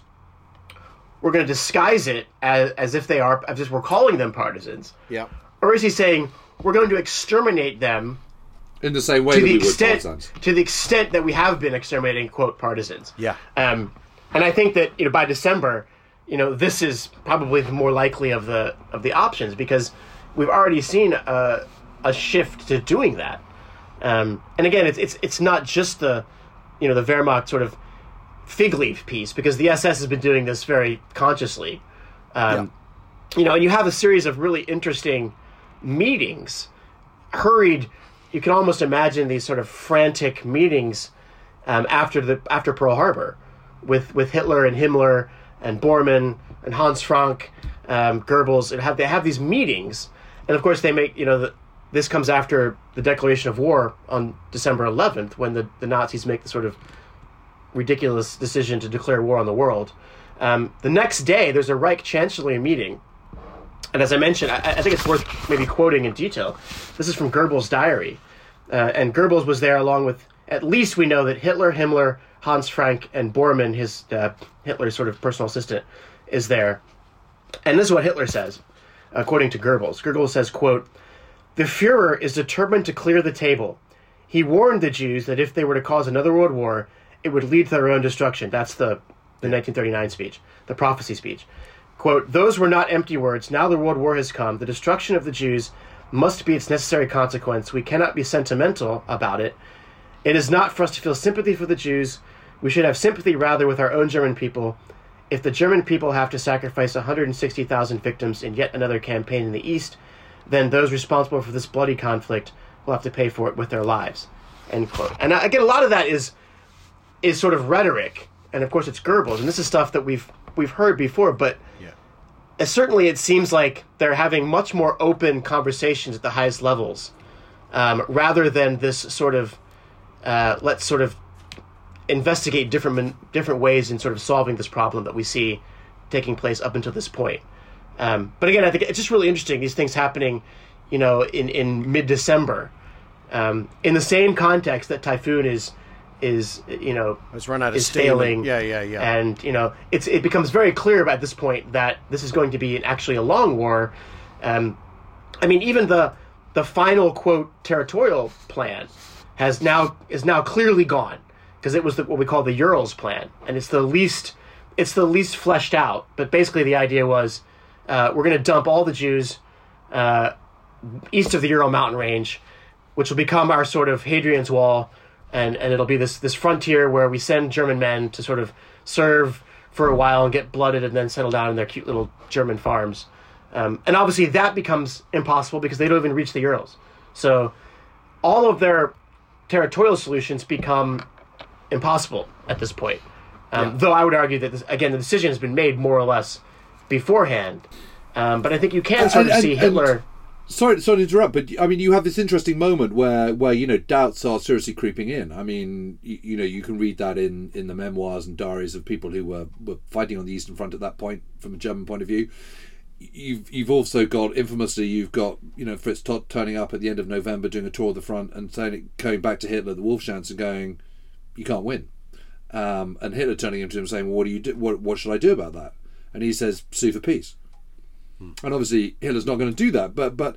we're going to disguise it as, as if they are, as if we're calling them partisans? Yeah. Or is he saying we're going to exterminate them in the same way to that the we would extent partisans. to the extent that we have been exterminating quote partisans? Yeah. Um, and I think that, you know, by December, you know, this is probably the more likely of the of the options, because we've already seen a, a shift to doing that. Um, and again, it's it's it's not just the, you know, the Wehrmacht sort of fig leaf piece, because the S S has been doing this very consciously. Um, You know, and you have a series of really interesting meetings, hurried. You can almost imagine these sort of frantic meetings um, after the after Pearl Harbor, with with Hitler and Himmler and Bormann and Hans Frank, um, Goebbels, and have they have these meetings, and of course they make, you know, the, this comes after the declaration of war on December eleventh, when the, the Nazis make the sort of ridiculous decision to declare war on the world. Um, the next day, there's a Reich Chancellery meeting, and as I mentioned, I, I think it's worth maybe quoting in detail. This is from Goebbels' diary, uh, and Goebbels was there along with, at least we know that Hitler, Himmler, Hans Frank, and Bormann, his uh, Hitler's sort of personal assistant, is there. And this is what Hitler says, according to Goebbels. Goebbels says, quote, "The Fuhrer is determined to clear the table. He warned the Jews that if they were to cause another world war, it would lead to their own destruction." That's the, the nineteen thirty-nine speech, the prophecy speech. Quote, "Those were not empty words. Now the world war has come. The destruction of the Jews must be its necessary consequence. We cannot be sentimental about it. It is not for us to feel sympathy for the Jews. We should have sympathy rather with our own German people. If the German people have to sacrifice one hundred sixty thousand victims in yet another campaign in the East, then those responsible for this bloody conflict will have to pay for it with their lives." End quote. And again, a lot of that is is sort of rhetoric, and of course it's Goebbels, and this is stuff that we've we've heard before. But Yeah. uh, certainly it seems like they're having much more open conversations at the highest levels, um, rather than this sort of uh, let's sort of investigate different different ways in sort of solving this problem that we see taking place up until this point. Um, but again, I think it's just really interesting, these things happening, you know, in, in mid-December, um, in the same context that Typhoon is, is you know, It's run out of is steam. failing. Yeah, yeah, yeah. And, you know, it's it becomes very clear at this point that this is going to be actually a long war. Um, I mean, even the the final, quote, territorial plan has now is now clearly gone, because it was the, what we call the Urals plan, and it's the least it's the least fleshed out. But basically, the idea was uh, we're going to dump all the Jews uh, east of the Ural mountain range, which will become our sort of Hadrian's Wall, and, and it'll be this this frontier where we send German men to sort of serve for a while and get blooded and then settle down in their cute little German farms. Um, and obviously, that becomes impossible because they don't even reach the Urals. So all of their territorial solutions become impossible at this point. Um, Yeah. Though I would argue that, this, again, the decision has been made more or less beforehand. Um, but I think you can sort And- of and- see and- Hitler... Sorry, sorry to interrupt, but I mean, you have this interesting moment where, where you know, doubts are seriously creeping in. I mean, you, you know, you can read that in, in the memoirs and diaries of people who were, were fighting on the Eastern Front at that point, from a German point of view. You've you've also got, infamously, you've got, you know, Fritz Todt turning up at the end of November doing a tour of the front and saying, going back to Hitler, the Wolfschanz, and going, "You can't win." Um, and Hitler turning him to him saying, "Well, what do you do? What what should I do about that?" And he says, "Sue for peace." And obviously Hitler's not going to do that, but but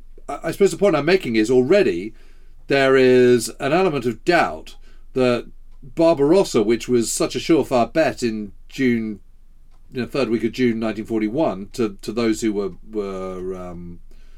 I suppose the point I'm making is already there is an element of doubt that Barbarossa, which was such a surefire bet in June, you know, third week of June nineteen forty-one, to to those who were were um,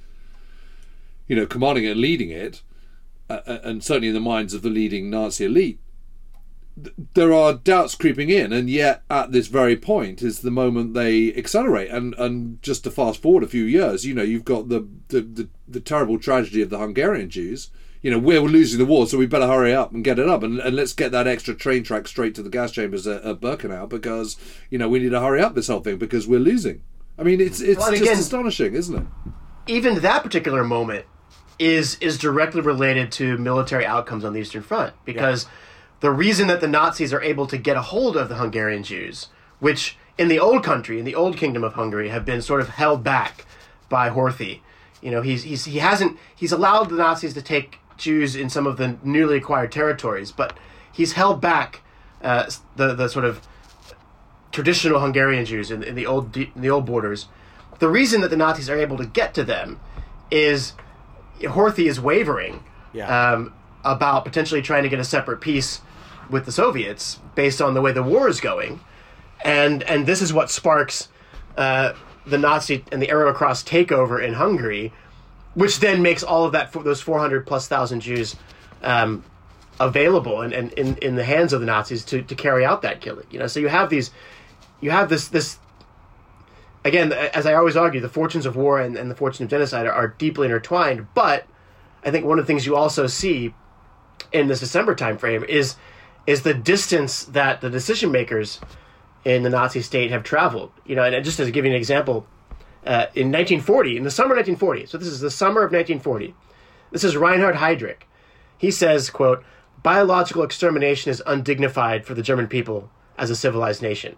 you know, commanding it and leading it, uh, and certainly in the minds of the leading Nazi elite, there are doubts creeping in, and yet at this very point is the moment they accelerate. And and just to fast forward a few years, you know, you've got the the, the, the terrible tragedy of the Hungarian Jews. You know, we're losing the war, so we better hurry up and get it up, and, and let's get that extra train track straight to the gas chambers at, at Birkenau, because, you know, we need to hurry up this whole thing because we're losing. I mean, it's it's Well, and just again, astonishing, isn't it? even that particular moment is is directly related to military outcomes on the Eastern Front, because the reason that the Nazis are able to get a hold of the Hungarian Jews, which in the old country, in the old kingdom of Hungary, have been sort of held back by Horthy. You know, he's he's he hasn't he's allowed the Nazis to take Jews in some of the newly acquired territories, but he's held back uh, the the sort of traditional Hungarian Jews in, in the old in the old borders. The reason that the Nazis are able to get to them is Horthy is wavering Yeah. um, about potentially trying to get a separate peace with the Soviets based on the way the war is going, and and this is what sparks uh, the Nazi and the Arrow-Cross takeover in Hungary, which then makes all of that those four hundred plus thousand Jews um, available and, and in, in the hands of the Nazis to, to carry out that killing. You know, so you have these, you have this this. Again, as I always argue, the fortunes of war and, and the fortune of genocide are, are deeply intertwined. But I think one of the things you also see in this December timeframe is is the distance that the decision makers in the Nazi state have traveled. You know, and just to give you an example, uh, in nineteen forty, in the summer of nineteen forty, so this is the summer of nineteen forty, this is Reinhard Heydrich. He says, quote, "Biological extermination is undignified for the German people as a civilized nation."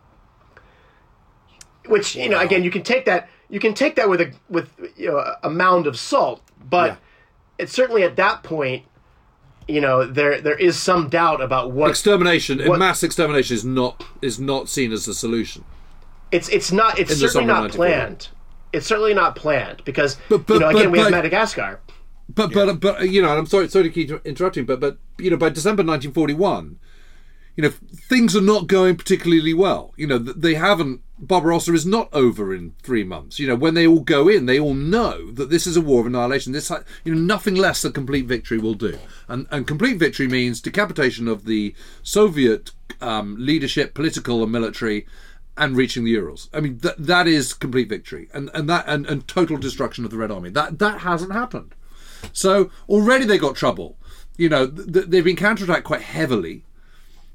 Which, you know, again, you can take that you can take that with a with you know a mound of salt, but Yeah. it's certainly at that point, you know, there there is some doubt about what Extermination, What- mass extermination is not is not seen as a solution. it's it's not it's In the certainly summer of not nineteen forty. planned. It's certainly not planned because But- but- you know again but- we have but- Madagascar. But but but you know, and I'm sorry sorry to keep interrupting, but but you know, by December nineteen forty-one, you know, things are not going particularly well. You know, they haven't. Barbarossa is not over in three months. You know, when they all go in, they all know that this is a war of annihilation. This, you know, nothing less than complete victory will do. And and complete victory means decapitation of the Soviet um, leadership, political and military, and reaching the Urals. I mean, that that is complete victory, and and that and, and total destruction of the Red Army. That that hasn't happened. So already they got trouble. You know, th- they've been counterattacked quite heavily.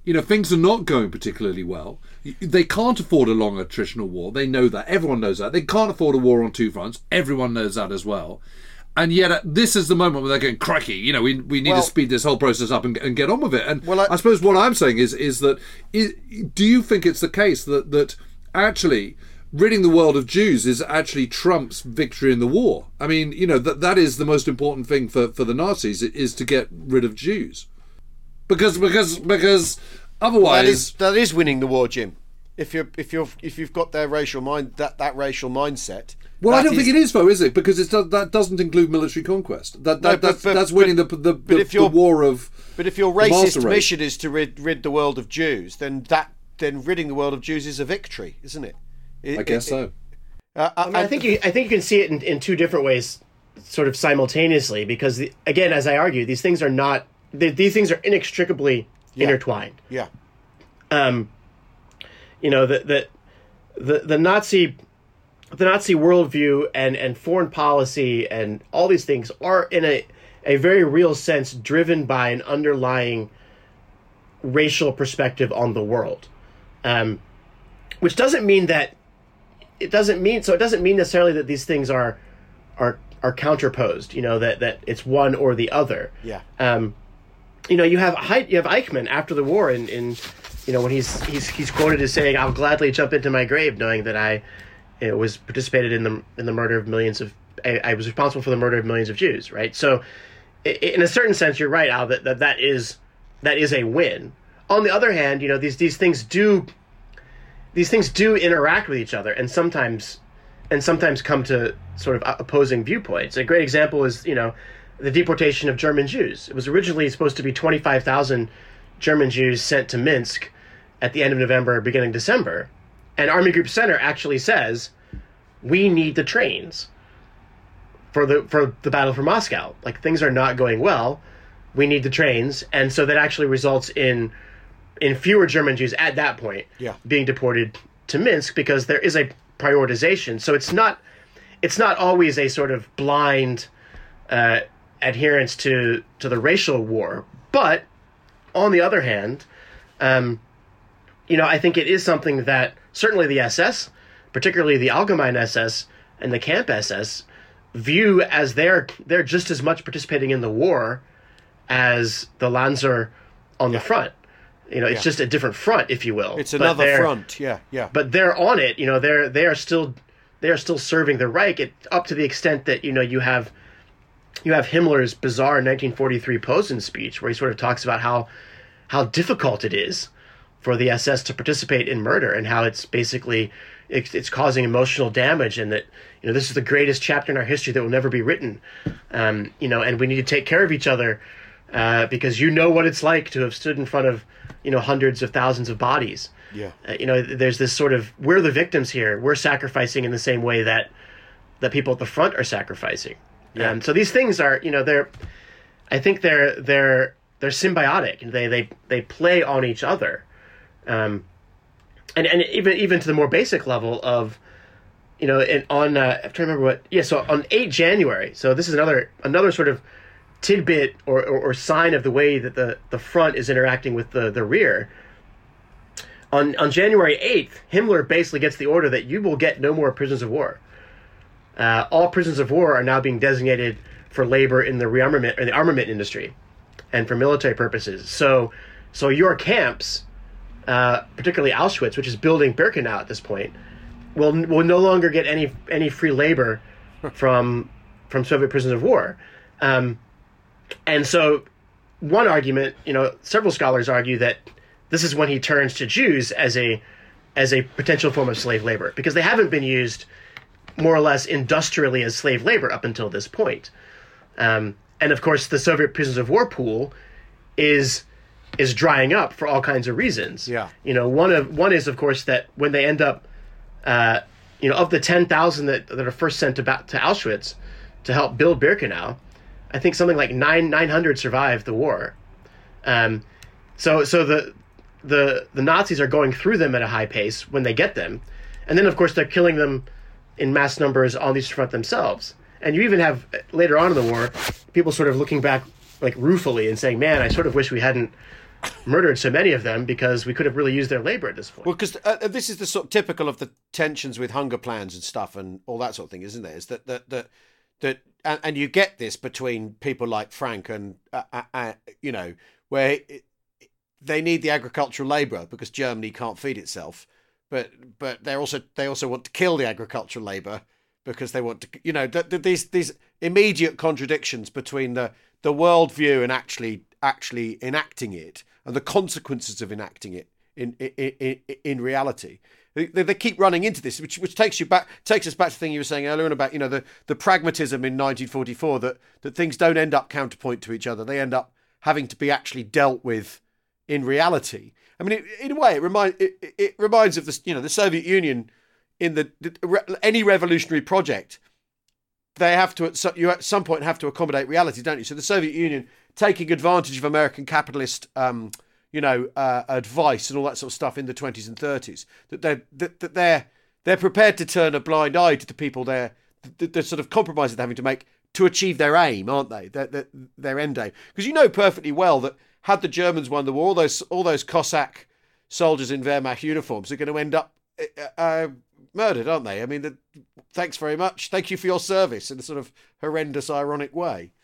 You know, things are not going particularly well. They can't afford a long attritional war. They know that. Everyone knows that. They can't afford a war on two fronts. Everyone knows that as well. And yet, uh, this is the moment where they're going, crikey, you know, we we need Well- to speed this whole process up and, and get on with it. And Well, I- I, suppose what I'm saying is is that, is, do you think it's the case that, that actually ridding the world of Jews is actually Trump's victory in the war? I mean, you know, that that is the most important thing for, for the Nazis, is to get rid of Jews. Because because because otherwise, That is that is winning the war, Jim. If you're if you're if you've got their racial mind that, that racial mindset. well, I that don't think it is though, is it? Because it's that doesn't include military conquest. That, that No, but- that's but- that's winning the the, the, if the you're- war of. But if your the master racist race. mission is to rid, rid the world of Jews, then that then ridding the world of Jews is a victory, isn't it? It- I guess it- so. Uh, I, mean, I think you I think you can see it in, in two different ways, sort of simultaneously. Because the, again, as I argue, these things are not they, these things are inextricably intertwined. Yeah. Um, you know, the the the, the Nazi the Nazi worldview and, and foreign policy and all these things are in a a very real sense driven by an underlying racial perspective on the world, um, which doesn't mean that it doesn't mean so it doesn't mean necessarily that these things are are are counterposed. You know, that that it's one or the other. Yeah. Um, you know, you have Hei- you have Eichmann after the war, in, in you know when he's he's he's quoted as saying, "I'll gladly jump into my grave knowing that I you know, was participated in the in the murder of millions of I, I was responsible for the murder of millions of Jews." Right. So, i- in a certain sense, you're right, Al. That, that that is that is a win. On the other hand, you know these these things do these things do interact with each other, and sometimes and sometimes come to sort of opposing viewpoints. A great example is you know. the deportation of German Jews. It was originally supposed to be twenty-five thousand German Jews sent to Minsk at the end of November, beginning December. And Army Group Center actually says, we need the trains for the for the battle for Moscow. Like, things are not going well. We need the trains. And so that actually results in in fewer German Jews at that point Yeah. being deported to Minsk, because there is a prioritization. So it's not it's not always a sort of blind uh, adherence to to the racial war. But on the other hand, um, you know, I think it is something that certainly the S S, particularly the Allgemeine S S and the Camp S S, view as they're they're just as much participating in the war as the Lanzer on the front. You know, it's Yeah. just a different front, if you will. It's But another they're- front. Yeah, yeah. But they're on it. You know, they're they are still they are still serving the Reich, it, up to the extent that you know you have you have Himmler's bizarre nineteen forty-three Posen speech, where he sort of talks about how how difficult it is for the S S to participate in murder, and how it's basically it's, it's causing emotional damage, and that you know this is the greatest chapter in our history that will never be written. Um, you know, and we need to take care of each other uh, because you know what it's like to have stood in front of you know hundreds of thousands of bodies. Yeah. Uh, you know, there's this sort of we're the victims here. We're sacrificing in the same way that that people at the front are sacrificing. Yeah. Um, so these things are, you know, they're, I think they're they're they're symbiotic. They they they play on each other, um, and and even even to the more basic level of, you know, and on uh, I'm trying to remember what yeah. So on the eighth of January. So this is another another sort of tidbit or, or, or sign of the way that the, the front is interacting with the, the rear. On on January eighth, Himmler basically gets the order that you will get no more prisoners of war. Uh, all prisoners of war are now being designated for labor in the rearmament or the armament industry, and for military purposes. So, so your camps, uh, particularly Auschwitz, which is building Birkenau at this point, will will no longer get any any free labor from from Soviet prisoners of war. Um, and so, one argument, you know, several scholars argue that this is when he turns to Jews as a as a potential form of slave labor, because they haven't been used more or less industrially as slave labor up until this point. Um, and of course, the Soviet prisoners of war pool is is drying up for all kinds of reasons. Yeah. You know, one of one is of course that when they end up, uh, you know, of the ten thousand that that are first sent to to Auschwitz to help build Birkenau, I think something like nine nine hundred survived the war. Um, so so the the the Nazis are going through them at a high pace when they get them, and then of course they're killing them in mass numbers on the Eastern Front themselves. And you even have, later on in the war, people sort of looking back like ruefully and saying, man, I sort of wish we hadn't murdered so many of them because we could have really used their labor at this point. Well, because uh, this is the sort of typical of the tensions with hunger plans and stuff and all that sort of thing, isn't there? Is that that that that and, and you get this between people like Frank and uh, uh, uh, you know, where it, they need the agricultural labour because Germany can't feed itself, but but they also they also want to kill the agricultural labour because they want to, you know, th- th- these these immediate contradictions between the the worldview and actually actually enacting it and the consequences of enacting it in in in, in reality. They, they keep running into this, which which takes you back takes us back to the thing you were saying earlier on about, you know, the, the pragmatism in nineteen forty-four that that things don't end up counterpoint to each other. They end up having to be actually dealt with in reality. I mean, it, in a way, it reminds it, it reminds of the, you know, the Soviet Union in the, the any revolutionary project. They have to, at some, you at some point have to accommodate reality, don't you? So the Soviet Union taking advantage of American capitalist, um, you know, uh, advice and all that sort of stuff in the twenties and thirties, that they're that, that they're they're prepared to turn a blind eye to the people they're the, the sort of compromises they're having to make to achieve their aim, aren't they? Their their, their end aim. Because you know perfectly well that had the Germans won the war, all those all those Cossack soldiers in Wehrmacht uniforms are going to end up uh, uh, murdered, aren't they? I mean, the, thanks very much. Thank you for your service in a sort of horrendous, ironic way.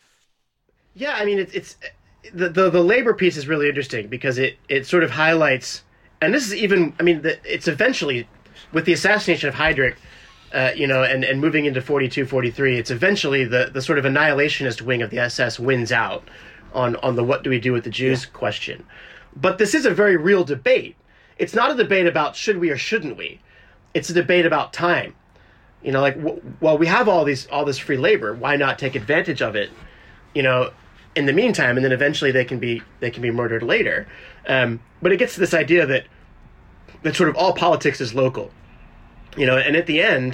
Yeah, I mean, it's, it's the, the the labor piece is really interesting because it, it sort of highlights, and this is even, I mean, the, it's eventually, with the assassination of Heydrich, uh, you know, and, and moving into forty-two, forty-three, it's eventually the, the sort of annihilationist wing of the S S wins out on, on the what do we do with the Jews yeah. question. But this is a very real debate. It's not a debate about should we or shouldn't we. It's a debate about time. You know, like, w- well, we have all these all this free labor. Why not take advantage of it? You know, in the meantime, and then eventually they can be they can be murdered later. Um, but it gets to this idea that that sort of all politics is local. You know, and at the end,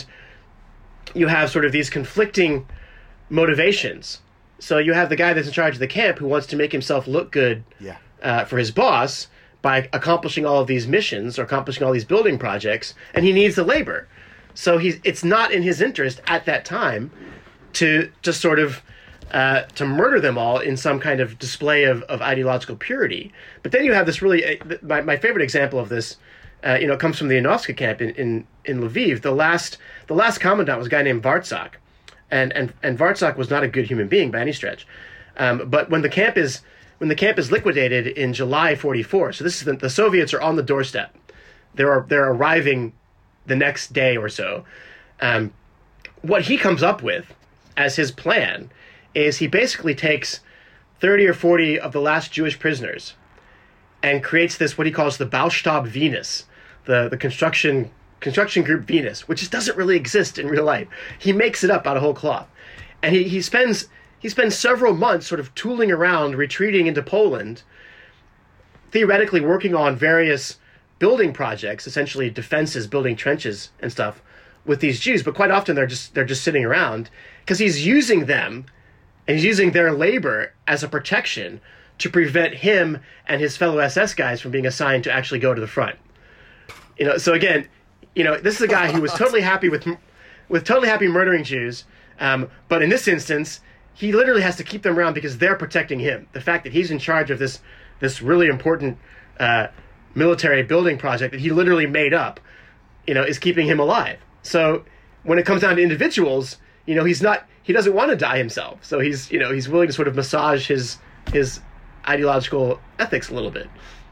you have sort of these conflicting motivations. So you have the guy that's in charge of the camp who wants to make himself look good yeah. uh, for his boss by accomplishing all of these missions or accomplishing all these building projects, and he needs the labor. So he's it's not in his interest at that time to to sort of uh, to murder them all in some kind of display of, of ideological purity. But then you have this really uh, my my favorite example of this, uh, you know, comes from the Yanovska camp in, in in Lviv. The last the last commandant was a guy named Vartsak, and and and Vartsak was not a good human being by any stretch. Um, but when the camp is when the camp is liquidated in July forty-four, so this is the, the Soviets are on the doorstep. They're they're arriving the next day or so. Um, what he comes up with as his plan is he basically takes thirty or forty of the last Jewish prisoners and creates this, what he calls the Baustab Venus, the, the construction construction group Venus, which just doesn't really exist in real life. He makes it up out of whole cloth. And he, he spends he spends several months sort of tooling around, retreating into Poland, theoretically working on various building projects, essentially defenses, building trenches and stuff with these Jews. But quite often they're just they're just sitting around because he's using them and he's using their labor as a protection to prevent him and his fellow S S guys from being assigned to actually go to the front. You know, so again, you know, this is a guy who was totally happy with with totally happy murdering Jews, um, but in this instance, he literally has to keep them around because they're protecting him. The fact that he's in charge of this this really important uh, military building project that he literally made up, you know, is keeping him alive. So when it comes down to individuals, you know, he's not he doesn't want to die himself. So he's you know he's willing to sort of massage his his ideological ethics a little bit.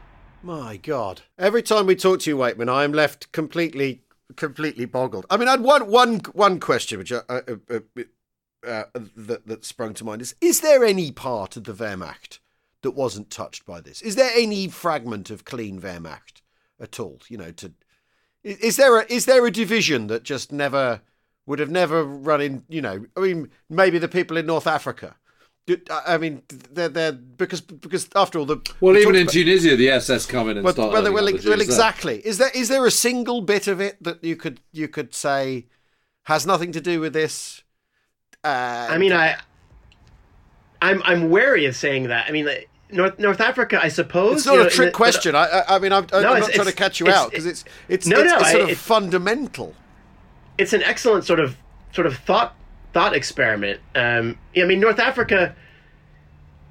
My God! Every time we talk to you, Wakeman, I am left completely, completely boggled. I mean, I had one, one, one question which I, uh, uh, uh, that that sprung to mind is: is there any part of the Wehrmacht that wasn't touched by this? Is there any fragment of clean Wehrmacht at all? You know, to is there a is there a division that just never would have never run in? You know, I mean, maybe the people in North Africa. I mean, they're, they're because because after all the well, even in about, Tunisia, the S S come in and well, start. Well, well, well, well exactly. Is there is there a single bit of it that you could you could say has nothing to do with this? Uh, I mean, I I'm I'm wary of saying that. I mean, like, North North Africa, I suppose. It's not a know, trick the, question. But, I I mean, I'm, I'm no, not trying to catch you it's, out because it's it's no, it's, no, it's sort I, of it's, fundamental. It's an excellent sort of sort of thought thought experiment. Um, I mean, North Africa.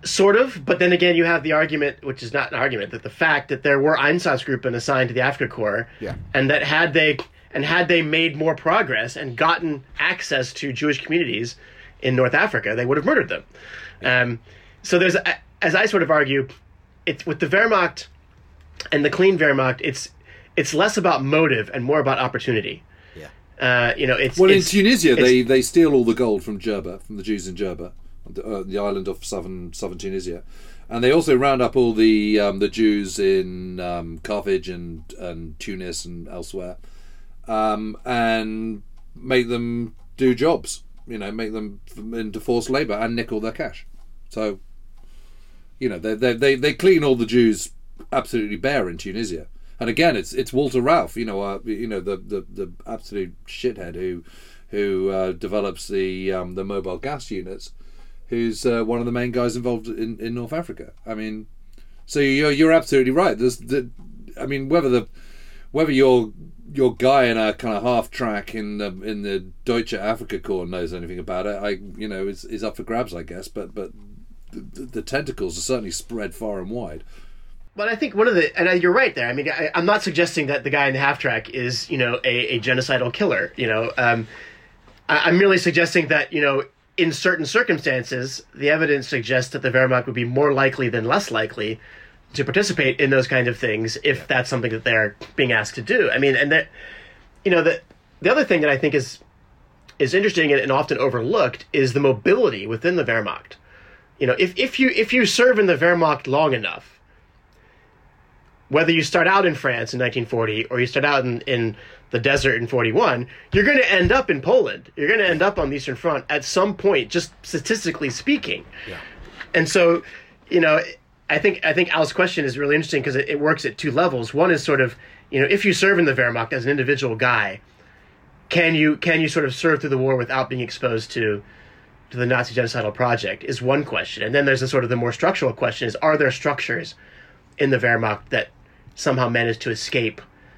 Sort of, but then again, you have the argument, which is not an argument, that the fact that there were Einsatzgruppen assigned to the Afrika Korps, Yeah. and that had they and had they made more progress and gotten access to Jewish communities in North Africa, they would have murdered them. Um, so there's, as I sort of argue, it's with the Wehrmacht and the clean Wehrmacht, it's it's less about motive and more about opportunity. Yeah. Uh, you know, it's Well, it's, in Tunisia, it's- they, they steal all the gold from Jerba, from the Jews in Jerba, the, uh, the island of southern southern Tunisia, and they also round up all the um, the Jews in um, Carthage and and Tunis and elsewhere, um, and make them do jobs. You know, make them into forced labour and nickel their cash. So, you know, they they they they clean all the Jews absolutely bare in Tunisia. And again, it's it's Walter Ralph, you know, uh, you know the, the, the absolute shithead who who uh, develops the um, the mobile gas units, who's uh, one of the main guys involved in, in North Africa. I mean, so you're you're absolutely right. There's the, I mean, whether the whether your your guy in a kind of half track in the in the Deutsche Afrika Korps knows anything about it, I you know is is up for grabs, I guess. But but the, the tentacles are certainly spread far and wide. But I think one of the, and you're right there. I mean, I, I'm not suggesting that the guy in the half track is, you know, a, a genocidal killer. You know, um, I, I'm merely suggesting that, you know, in certain circumstances, the evidence suggests that the Wehrmacht would be more likely than less likely to participate in those kind of things if yeah. that's something that they're being asked to do. I mean, and that, you know, the the other thing that I think is is interesting and, and often overlooked is the mobility within the Wehrmacht. You know, if if you if you serve in the Wehrmacht long enough, whether you start out in France in nineteen forty or you start out in, in the desert in forty-one, you're going to end up in Poland. You're going to end up on the Eastern Front at some point, just statistically speaking. Yeah. And so, you know, I think I think Al's question is really interesting because it, it works at two levels. One is sort of, you know, if you serve in the Wehrmacht as an individual guy, can you can you sort of serve through the war without being exposed to to the Nazi genocidal project is one question. And then there's a sort of the more structural question is, are there structures in the Wehrmacht that somehow managed to escape,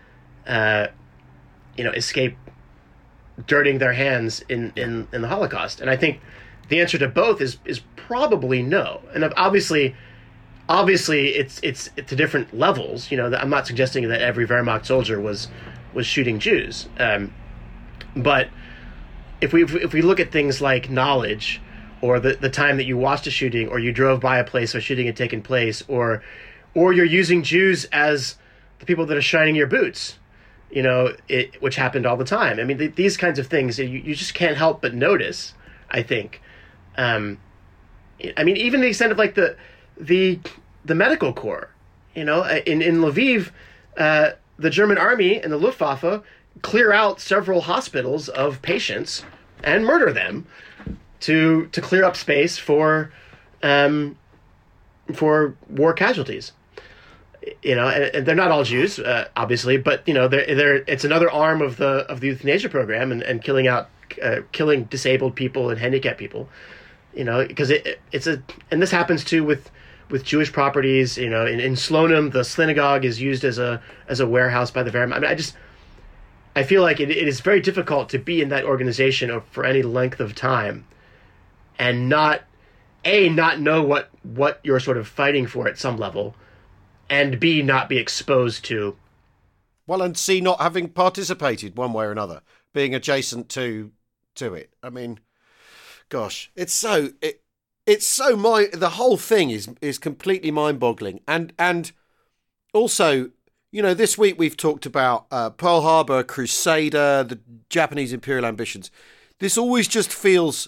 uh, you know, escape dirtying their hands in, in, in the Holocaust? And I think the answer to both is is probably no. And obviously, obviously, it's it's to different levels. You know, I'm not suggesting that every Wehrmacht soldier was was shooting Jews, um, but if we if we look at things like knowledge, or the the time that you watched a shooting, or you drove by a place where shooting had taken place, or or you're using Jews as the people that are shining your boots, you know, it, which happened all the time. I mean, th- these kinds of things, you, you just can't help but notice, I think. Um, I mean, even the extent of, like, the the the medical corps, you know, in, in Lviv, uh, the German army and the Luftwaffe clear out several hospitals of patients and murder them to to clear up space for um, for war casualties. You know, and, and they're not all Jews, uh, obviously, but you know, they're, they're it's another arm of the of the euthanasia program and, and killing out, uh, killing disabled people and handicapped people. You know, because it it's a and this happens too with with Jewish properties. You know, in, in Slonim, the synagogue is used as a as a warehouse by the Wehrmacht. I mean, I just I feel like it, it is very difficult to be in that organization for any length of time and not a not know what what you're sort of fighting for at some level, and B, not be exposed to. Well, and C, not having participated one way or another, being adjacent to to it. I mean, gosh, it's so it it's so my the whole thing is is completely mind-boggling. And and also, you know, this week we've talked about uh, Pearl Harbor, Crusader, the Japanese imperial ambitions. This always just feels,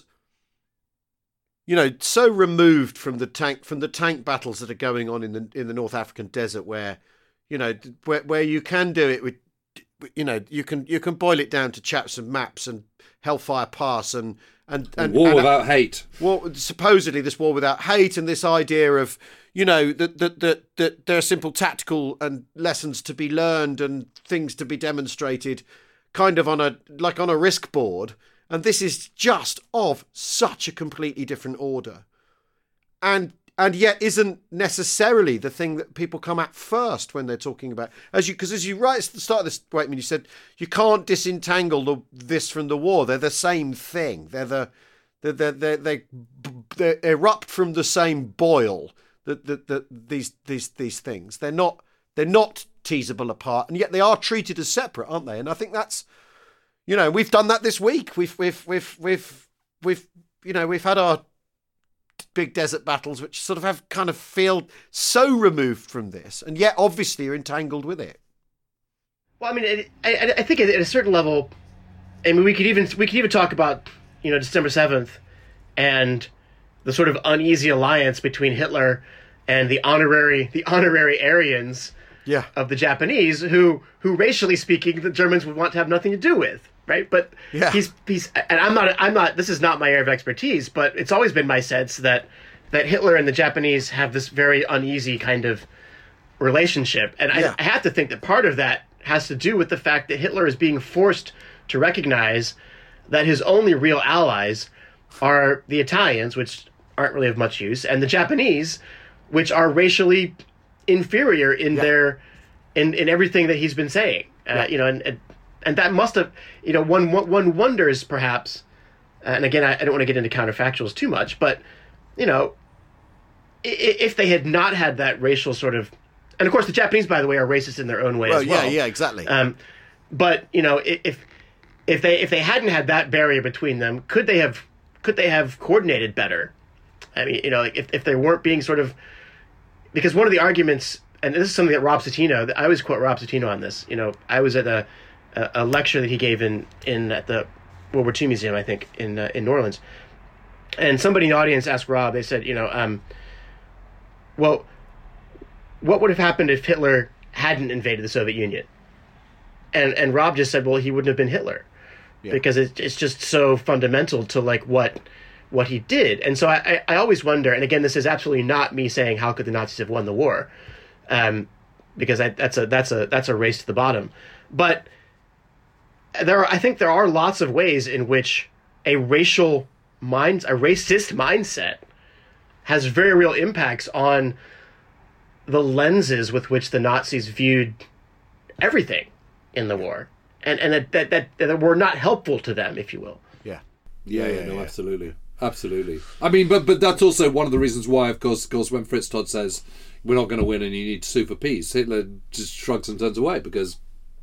you know, so removed from the tank from the tank battles that are going on in the in the North African desert, where, you know, where where you can do it with, you know, you can you can boil it down to chaps and maps and Hellfire Pass and and, and war and, without hate. War, supposedly this war without hate, and this idea of, you know, that that that that there are simple tactical and lessons to be learned and things to be demonstrated, kind of on a like on a risk board. And this is just of such a completely different order, and and yet isn't necessarily the thing that people come at first when they're talking about, as you because as you write at the start of this statement, you said you can't disentangle the, this from the war. They're the same thing. They're the They they they they, they erupt from the same boil. That that that these these these things they're not they're not teasable apart, and yet they are treated as separate, aren't they? And I think that's, you know, we've done that this week. We've we've we've we've we've you know we've had our big desert battles, which sort of have kind of feel so removed from this, and yet obviously you're entangled with it. Well, I mean, it, I, I think at a certain level, I mean, we could even we could even talk about, you know, December seventh and the sort of uneasy alliance between Hitler and the honorary the honorary Aryans Yeah. of the Japanese, who who racially speaking the Germans would want to have nothing to do with, right? But Yeah. he's he's and I'm not I'm not this is not my area of expertise, but it's always been my sense that that Hitler and the Japanese have this very uneasy kind of relationship, and Yeah. I, I have to think that part of that has to do with the fact that Hitler is being forced to recognize that his only real allies are the Italians, which aren't really of much use, and the Japanese, which are racially inferior in Yeah. their in, in everything that he's been saying. Uh, Yeah. You know, and, and and that must have, you know, one one wonders perhaps, and again, I, I don't want to get into counterfactuals too much, but you know, i- if they had not had that racial sort of, and of course the Japanese, by the way, are racist in their own way Well, as well. yeah, yeah, exactly. Um, but you know, i- if if they if they hadn't had that barrier between them, could they have could they have coordinated better? I mean, you know, like if if they weren't being sort of, because one of the arguments, and this is something that Rob Citino, I always quote Rob Citino on this. You know, I was at a a, a lecture that he gave in in at the World War Two Museum, I think, in uh, in New Orleans, and somebody in the audience asked Rob. They said, you know, um, well, what would have happened if Hitler hadn't invaded the Soviet Union? And and Rob just said, well, he wouldn't have been Hitler, Yeah. because it, it's just so fundamental to like what what he did. And so I, I, I always wonder, and again, this is absolutely not me saying how could the Nazis have won the war, um, because I, that's a that's a that's a race to the bottom. But there, are, I think there are lots of ways in which a racial mind, a racist mindset, has very real impacts on the lenses with which the Nazis viewed everything in the war, and and that that, that, that were not helpful to them, if you will. yeah. Yeah, Yeah, yeah, yeah, no, yeah. absolutely, absolutely. I mean, but but that's also one of the reasons why, of course, of course, when Fritz Todd says we're not going to win and you need to sue for peace, Hitler just shrugs and turns away because,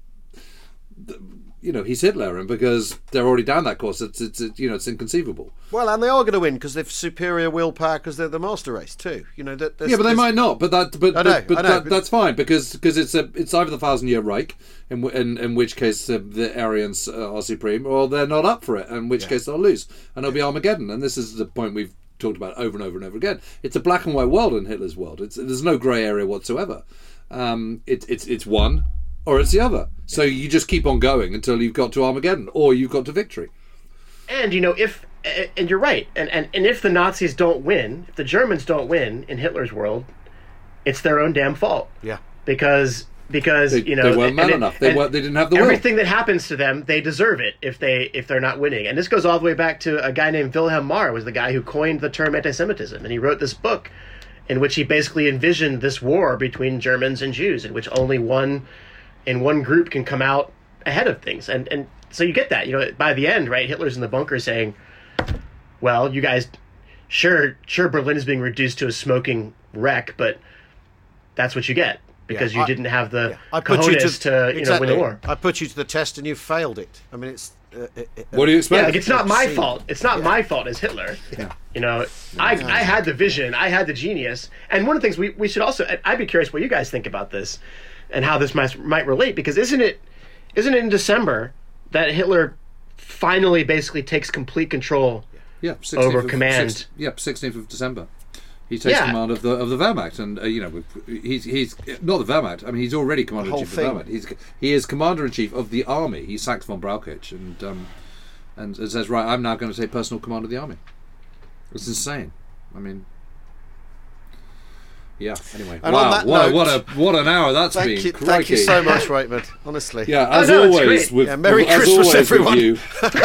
you know, he's Hitler, and because they're already down that course, it's it's you know it's inconceivable. Well, and they are going to win because they've superior willpower because they're the master race too. You know that. Yeah, but they might not. But that, but I know, but, but, I know, that, but- that's fine because because it's a it's either the thousand year Reich, in w- in, in which case uh, the Aryans uh, are supreme, or they're not up for it, in which Yeah. case they'll lose, and it'll be Armageddon. And this is the point we've talked about over and over and over again. It's a black and white world in Hitler's world. It's there's no grey area whatsoever. Um, it, it's it's one or it's the other. So you just keep on going until you've got to Armageddon or you've got to victory. And you know, if and you're right, and, and and if the Nazis don't win, if the Germans don't win in Hitler's world, it's their own damn fault. Yeah. Because because They, you know they weren't and man it- enough. They and weren't. They didn't have the will. everything that happens to them, they deserve it if they if they're not winning. And this goes all the way back to a guy named Wilhelm Marr, was the guy who coined the term anti-Semitism, and he wrote this book in which he basically envisioned this war between Germans and Jews, in which only one in one group can come out ahead of things. And and so you get that, you know, by the end, right, Hitler's in the bunker saying, well, you guys, sure, sure, Berlin is being reduced to a smoking wreck, but that's what you get because Yeah, you I- didn't have the Yeah. I put you to, cojones to, you know, exactly. win the war. I put you to the test and you failed it. I mean, it's. Uh, it, it- What do you expect? Yeah, like it's not my See. fault. It's not Yeah. my fault as Hitler. Yeah. You know, I I had the vision, I had the genius, and one of the things we, we should also, I'd be curious what you guys think about this, and how this might might relate, because isn't it isn't it in December that Hitler finally basically takes complete control? Yeah, sixteenth over of, command. six, yep, sixteenth of December. He takes Yeah. command of the of the Wehrmacht, and uh, you know he's he's not the Wehrmacht. I mean, he's already commander in whole chief of the thing. Wehrmacht. He's he is commander in chief of the army. He sacks von Brauchitsch and um, and says, right, I'm now going to take personal command of the army. It's insane. I mean, yeah. Anyway, And wow, on that what, note- what a what an hour that's Thank been. you, thank you Crikey. so much, Raymond. Honestly. Yeah, as no, it's always, great. with Yeah, Merry as Christmas, always everyone. With you.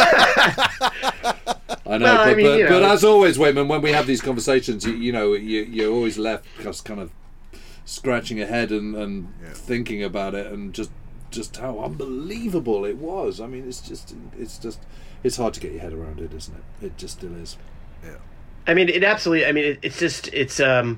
I know, Well, I but, mean, but, you know. but as always, Wayman, when we have these conversations, you, you know, you, you're always left just kind of scratching your head and, and thinking about it and just just how unbelievable it was. I mean, it's just it's just it's hard to get your head around it, isn't it? It just still is. Yeah. I mean, it absolutely. I mean, it, it's just it's. Um,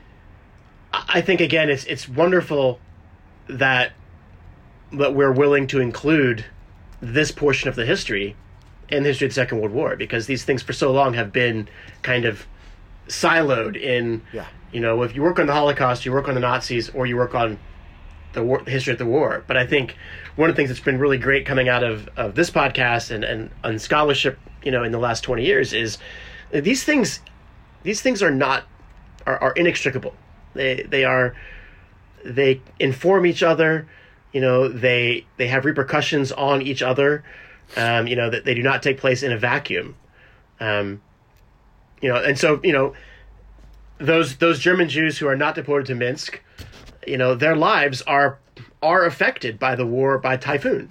I think again, it's it's wonderful that that we're willing to include this portion of the history in the history of the Second World War, because these things for so long have been kind of siloed in. Yeah. You know, if you work on the Holocaust, you work on the Nazis, or you work on the, war, the history of the war. But I think one of the things that's been really great coming out of, of this podcast and, and on scholarship, you know, in the last twenty years is these things. These things are not are, are inextricable. They they are they inform each other. You know, they they have repercussions on each other. Um, you know, that they do not take place in a vacuum. Um, you know, and so you know. Those those German Jews who are not deported to Minsk, you know, their lives are are affected by the war, by Typhoon,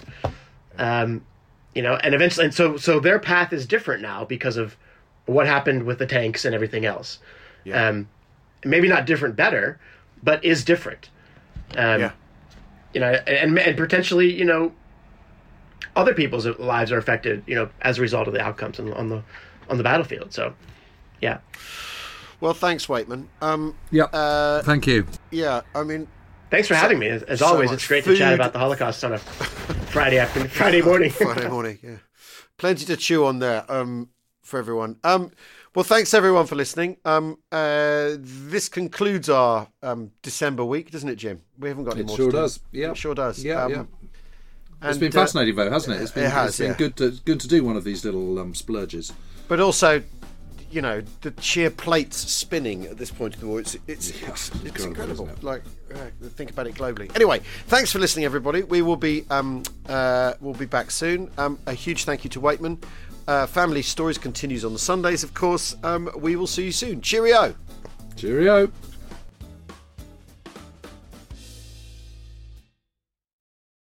um, you know, and eventually, and so so their path is different now because of what happened with the tanks and everything else. Yeah. Um, maybe not different, better, but is different. Um, yeah. You know, and and potentially, you know, other people's lives are affected, you know, as a result of the outcomes on, on the on the battlefield. So, yeah. Well, thanks, Waitman. Um, Yeah. Uh, Thank you. yeah, I mean, Thanks for having me. As, as so always, much it's great food. to chat about the Holocaust on a Friday afternoon, Friday morning. Friday morning, yeah. Plenty to chew on there um, for everyone. Um, well, thanks everyone for listening. Um, uh, this concludes our um, December week, doesn't it, Jim? We haven't got any It more sure to do. does. Yeah. It sure does. Yeah, Um, yeah. And, It's been uh, fascinating, though, hasn't it? It's been, it has, it's been yeah. good to good to do one of these little um, splurges. But also, you know, the sheer plates spinning at this point of the war, it's it's, Yeah, it's, it's it's incredible, incredible. isn't it? Like, uh, think about it globally. Anyway, thanks for listening, everybody. We will be um, uh, we'll be back soon. Um, a huge thank you to Waitman. Uh, Family Stories continues on the Sundays, of course. Um, we will see you soon. Cheerio. Cheerio.